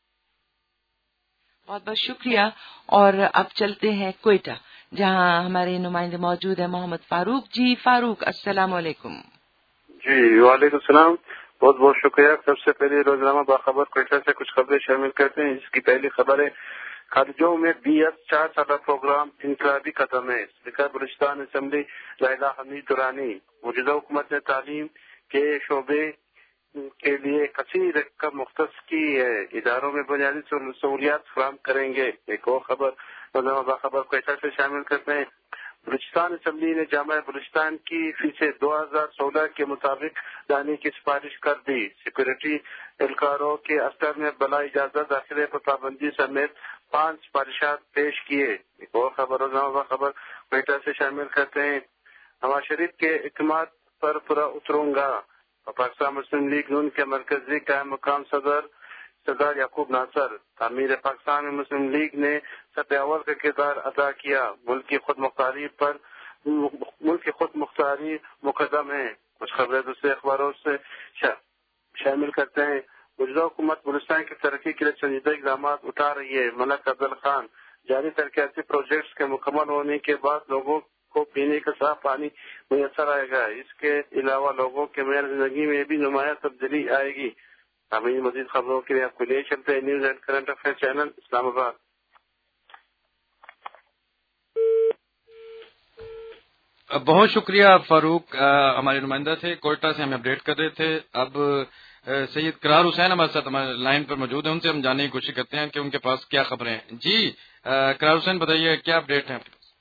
A: بہت بہت شکریہ. اور اب چلتے ہیں کوئٹہ جہاں ہمارے نمائندے موجود ہیں محمد فاروق. جی فاروق السلام علیکم.
H: جی وعلیکم السلام. بہت بہت شکریہ. سب سے پہلے روزنامہ باخبر کوئٹہ سے کچھ خبریں شامل کرتے ہیں جس کی پہلی خبر ہے خارجوں میں BS 4 سالہ پروگرام انقلابی قدم ہے. اسپیکر بلوچستان اسمبلی لائلہ حمید دورانی موجودہ حکومت نے تعلیم کے شعبے کے لیے کثیر رقم مختص کی ہے. اداروں میں بنیادی سہولیات فراہم کریں گے. ایک اور خبر روزنامہ باخبر کوئٹہ سے شامل کرتے ہیں. بلوچستان اسمبلی نے جامعہ بلوچستان کی فیسیں 2016 کے مطابق لانے کی سفارش کر دی. سیکورٹی اہلکاروں کے اثر میں بلا اجازت داخلے پر پابندی سمیت 5 سفارشات پیش کیے. ایک اور خبر روزنامہ خبر کوئٹہ سے شامل کرتے ہیں. نواز شریف کے اعتماد پر پورا اتروں گا. پاکستان مسلم لیگ نون کے مرکزی قائم مقام صدر یعقوب ناصر. تعمیر پاکستان میں مسلم لیگ نے سب اول کا کردار ادا کیا. ملک کی خود مختاری مقدم ہے. کچھ خبریں دوسرے اخباروں سے شامل کرتے ہیں۔ موجودہ حکومت بلوچستان کی ترقی کے لیے سنجیدہ اقدامات اٹھا رہی ہے۔ ملک افضل خان جاری ترقیاتی پروجیکٹس کے مکمل ہونے کے بعد لوگوں کو پینے کا صاف پانی میسر آئے گا۔ اس کے علاوہ لوگوں کے معیار زندگی میں بھی نمایاں تبدیلی آئے گی۔ ہمیں مزید خبروں کے لیے آپ کو لے چلتے ہیں news and current affair channel Islamabad.
C: بہت شکریہ فاروق، ہمارے نمائندہ تھے کوئٹہ سے، ہمیں اپڈیٹ کر رہے تھے۔ اب سید قرار حسین ہمارے ساتھ ہمارے لائن پر موجود ہیں، ان سے ہم جاننے کی کوشش کرتے ہیں کہ ان کے پاس کیا خبریں ہیں۔ جی قرار حسین بتائیے کیا اپڈیٹ ہے آپ کے پاس؟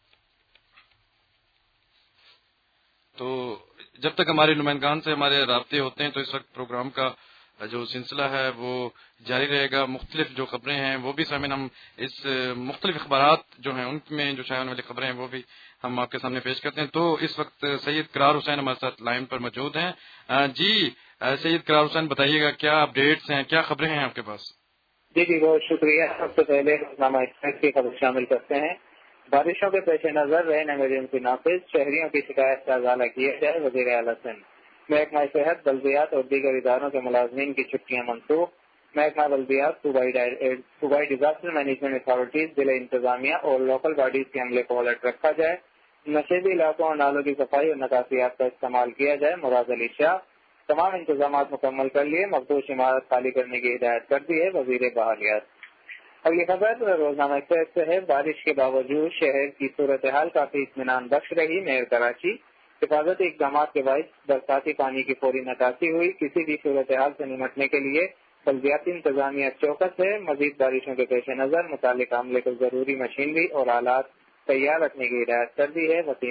C: تو جب تک ہمارے نمائندگان سے ہمارے رابطے ہوتے ہیں تو اس وقت پروگرام کا جو سلسلہ ہے وہ جاری رہے گا۔ مختلف جو خبریں ہیں وہ بھی سامنے ہم اس مختلف اخبارات جو ہیں ان میں جو شائع ہونے والی خبریں ہیں وہ بھی ہم آپ کے سامنے پیش کرتے ہیں۔ تو اس وقت سید قرار حسین ہمارے ساتھ لائن پر موجود ہیں۔ جی سید قرار حسین بتائیے گا کیا اپڈیٹس ہیں، کیا خبریں ہیں آپ کے پاس؟
I: جی بہت شکریہ۔ سب سے پہلے روزنامہ ایکسپریس کی خبر شامل کرتے ہیں۔ بارشوں کے پیش نظر رین ایمرجنسی نافذ، شہریوں کی شکایت کا ازالہ کیا جائے، وزیر اعلیٰ سندھ۔ محکمہ صحت، بلدیات اور دیگر اداروں کے ملازمین کی چھٹیاں منسوخ۔ محکمہ بلدیات، صوبائی ڈیزاسٹر مینجمنٹ اتھارٹیز، ضلع انتظامیہ اور لوکل باڈیز کے عملے کو الرٹ رکھا جائے۔ نشیبی علاقوں اور نالوں کی صفائی اور نکاسیات کا استعمال کیا جائے، مراد علی شاہ۔ تمام انتظامات مکمل کر لیے، مخدوش عمارت خالی کرنے کی ہدایت کر دی ہے، وزیر بحالیات۔ اگلی خبر روزنامہ ایکسپریس سے ہے۔ بارش کے باوجود شہر کی صورتحال کافی اطمینان بخش رہی، میئر کراچی۔ حفاظتی اقدامات کے باعث برساتی پانی کی فوری نکاسی ہوئی۔ کسی بھی صورتحال سے نمٹنے کے لیے بلدیاتی انتظامیہ چوکس ہے۔ مزید بارشوں کے پیش نظر متعلقہ عملے کو ضروری مشینری اور آلات تیار رکھنے کی ہدایت کر دی ہے۔ وسیم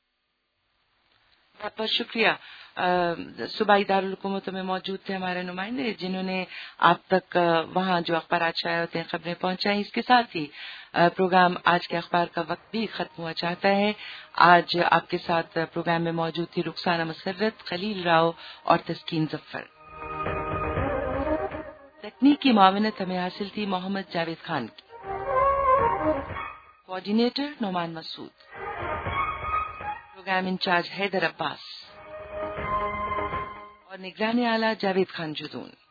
A: بہت بہت شکریہ۔ صوبائی دارالحکومتوں میں موجود تھے ہمارے نمائندے جنہوں نے آپ تک وہاں جو اخبارات شائع ہوتے ہیں خبریں پہنچائیں۔ اس کے ساتھ ہی پروگرام آج کے اخبار کا وقت بھی ختم ہوا چاہتا ہے۔ آج آپ کے ساتھ پروگرام میں موجود تھی رخسانہ مسرت، خلیل راؤ اور تسکین ظفر۔ تکنیک کی معاونت ہمیں حاصل تھی محمد جاوید خان کی۔ Coordinator Nauman Masood, programme incharge Haider Abbas اور نگران اعلیٰ جاوید خان جدون۔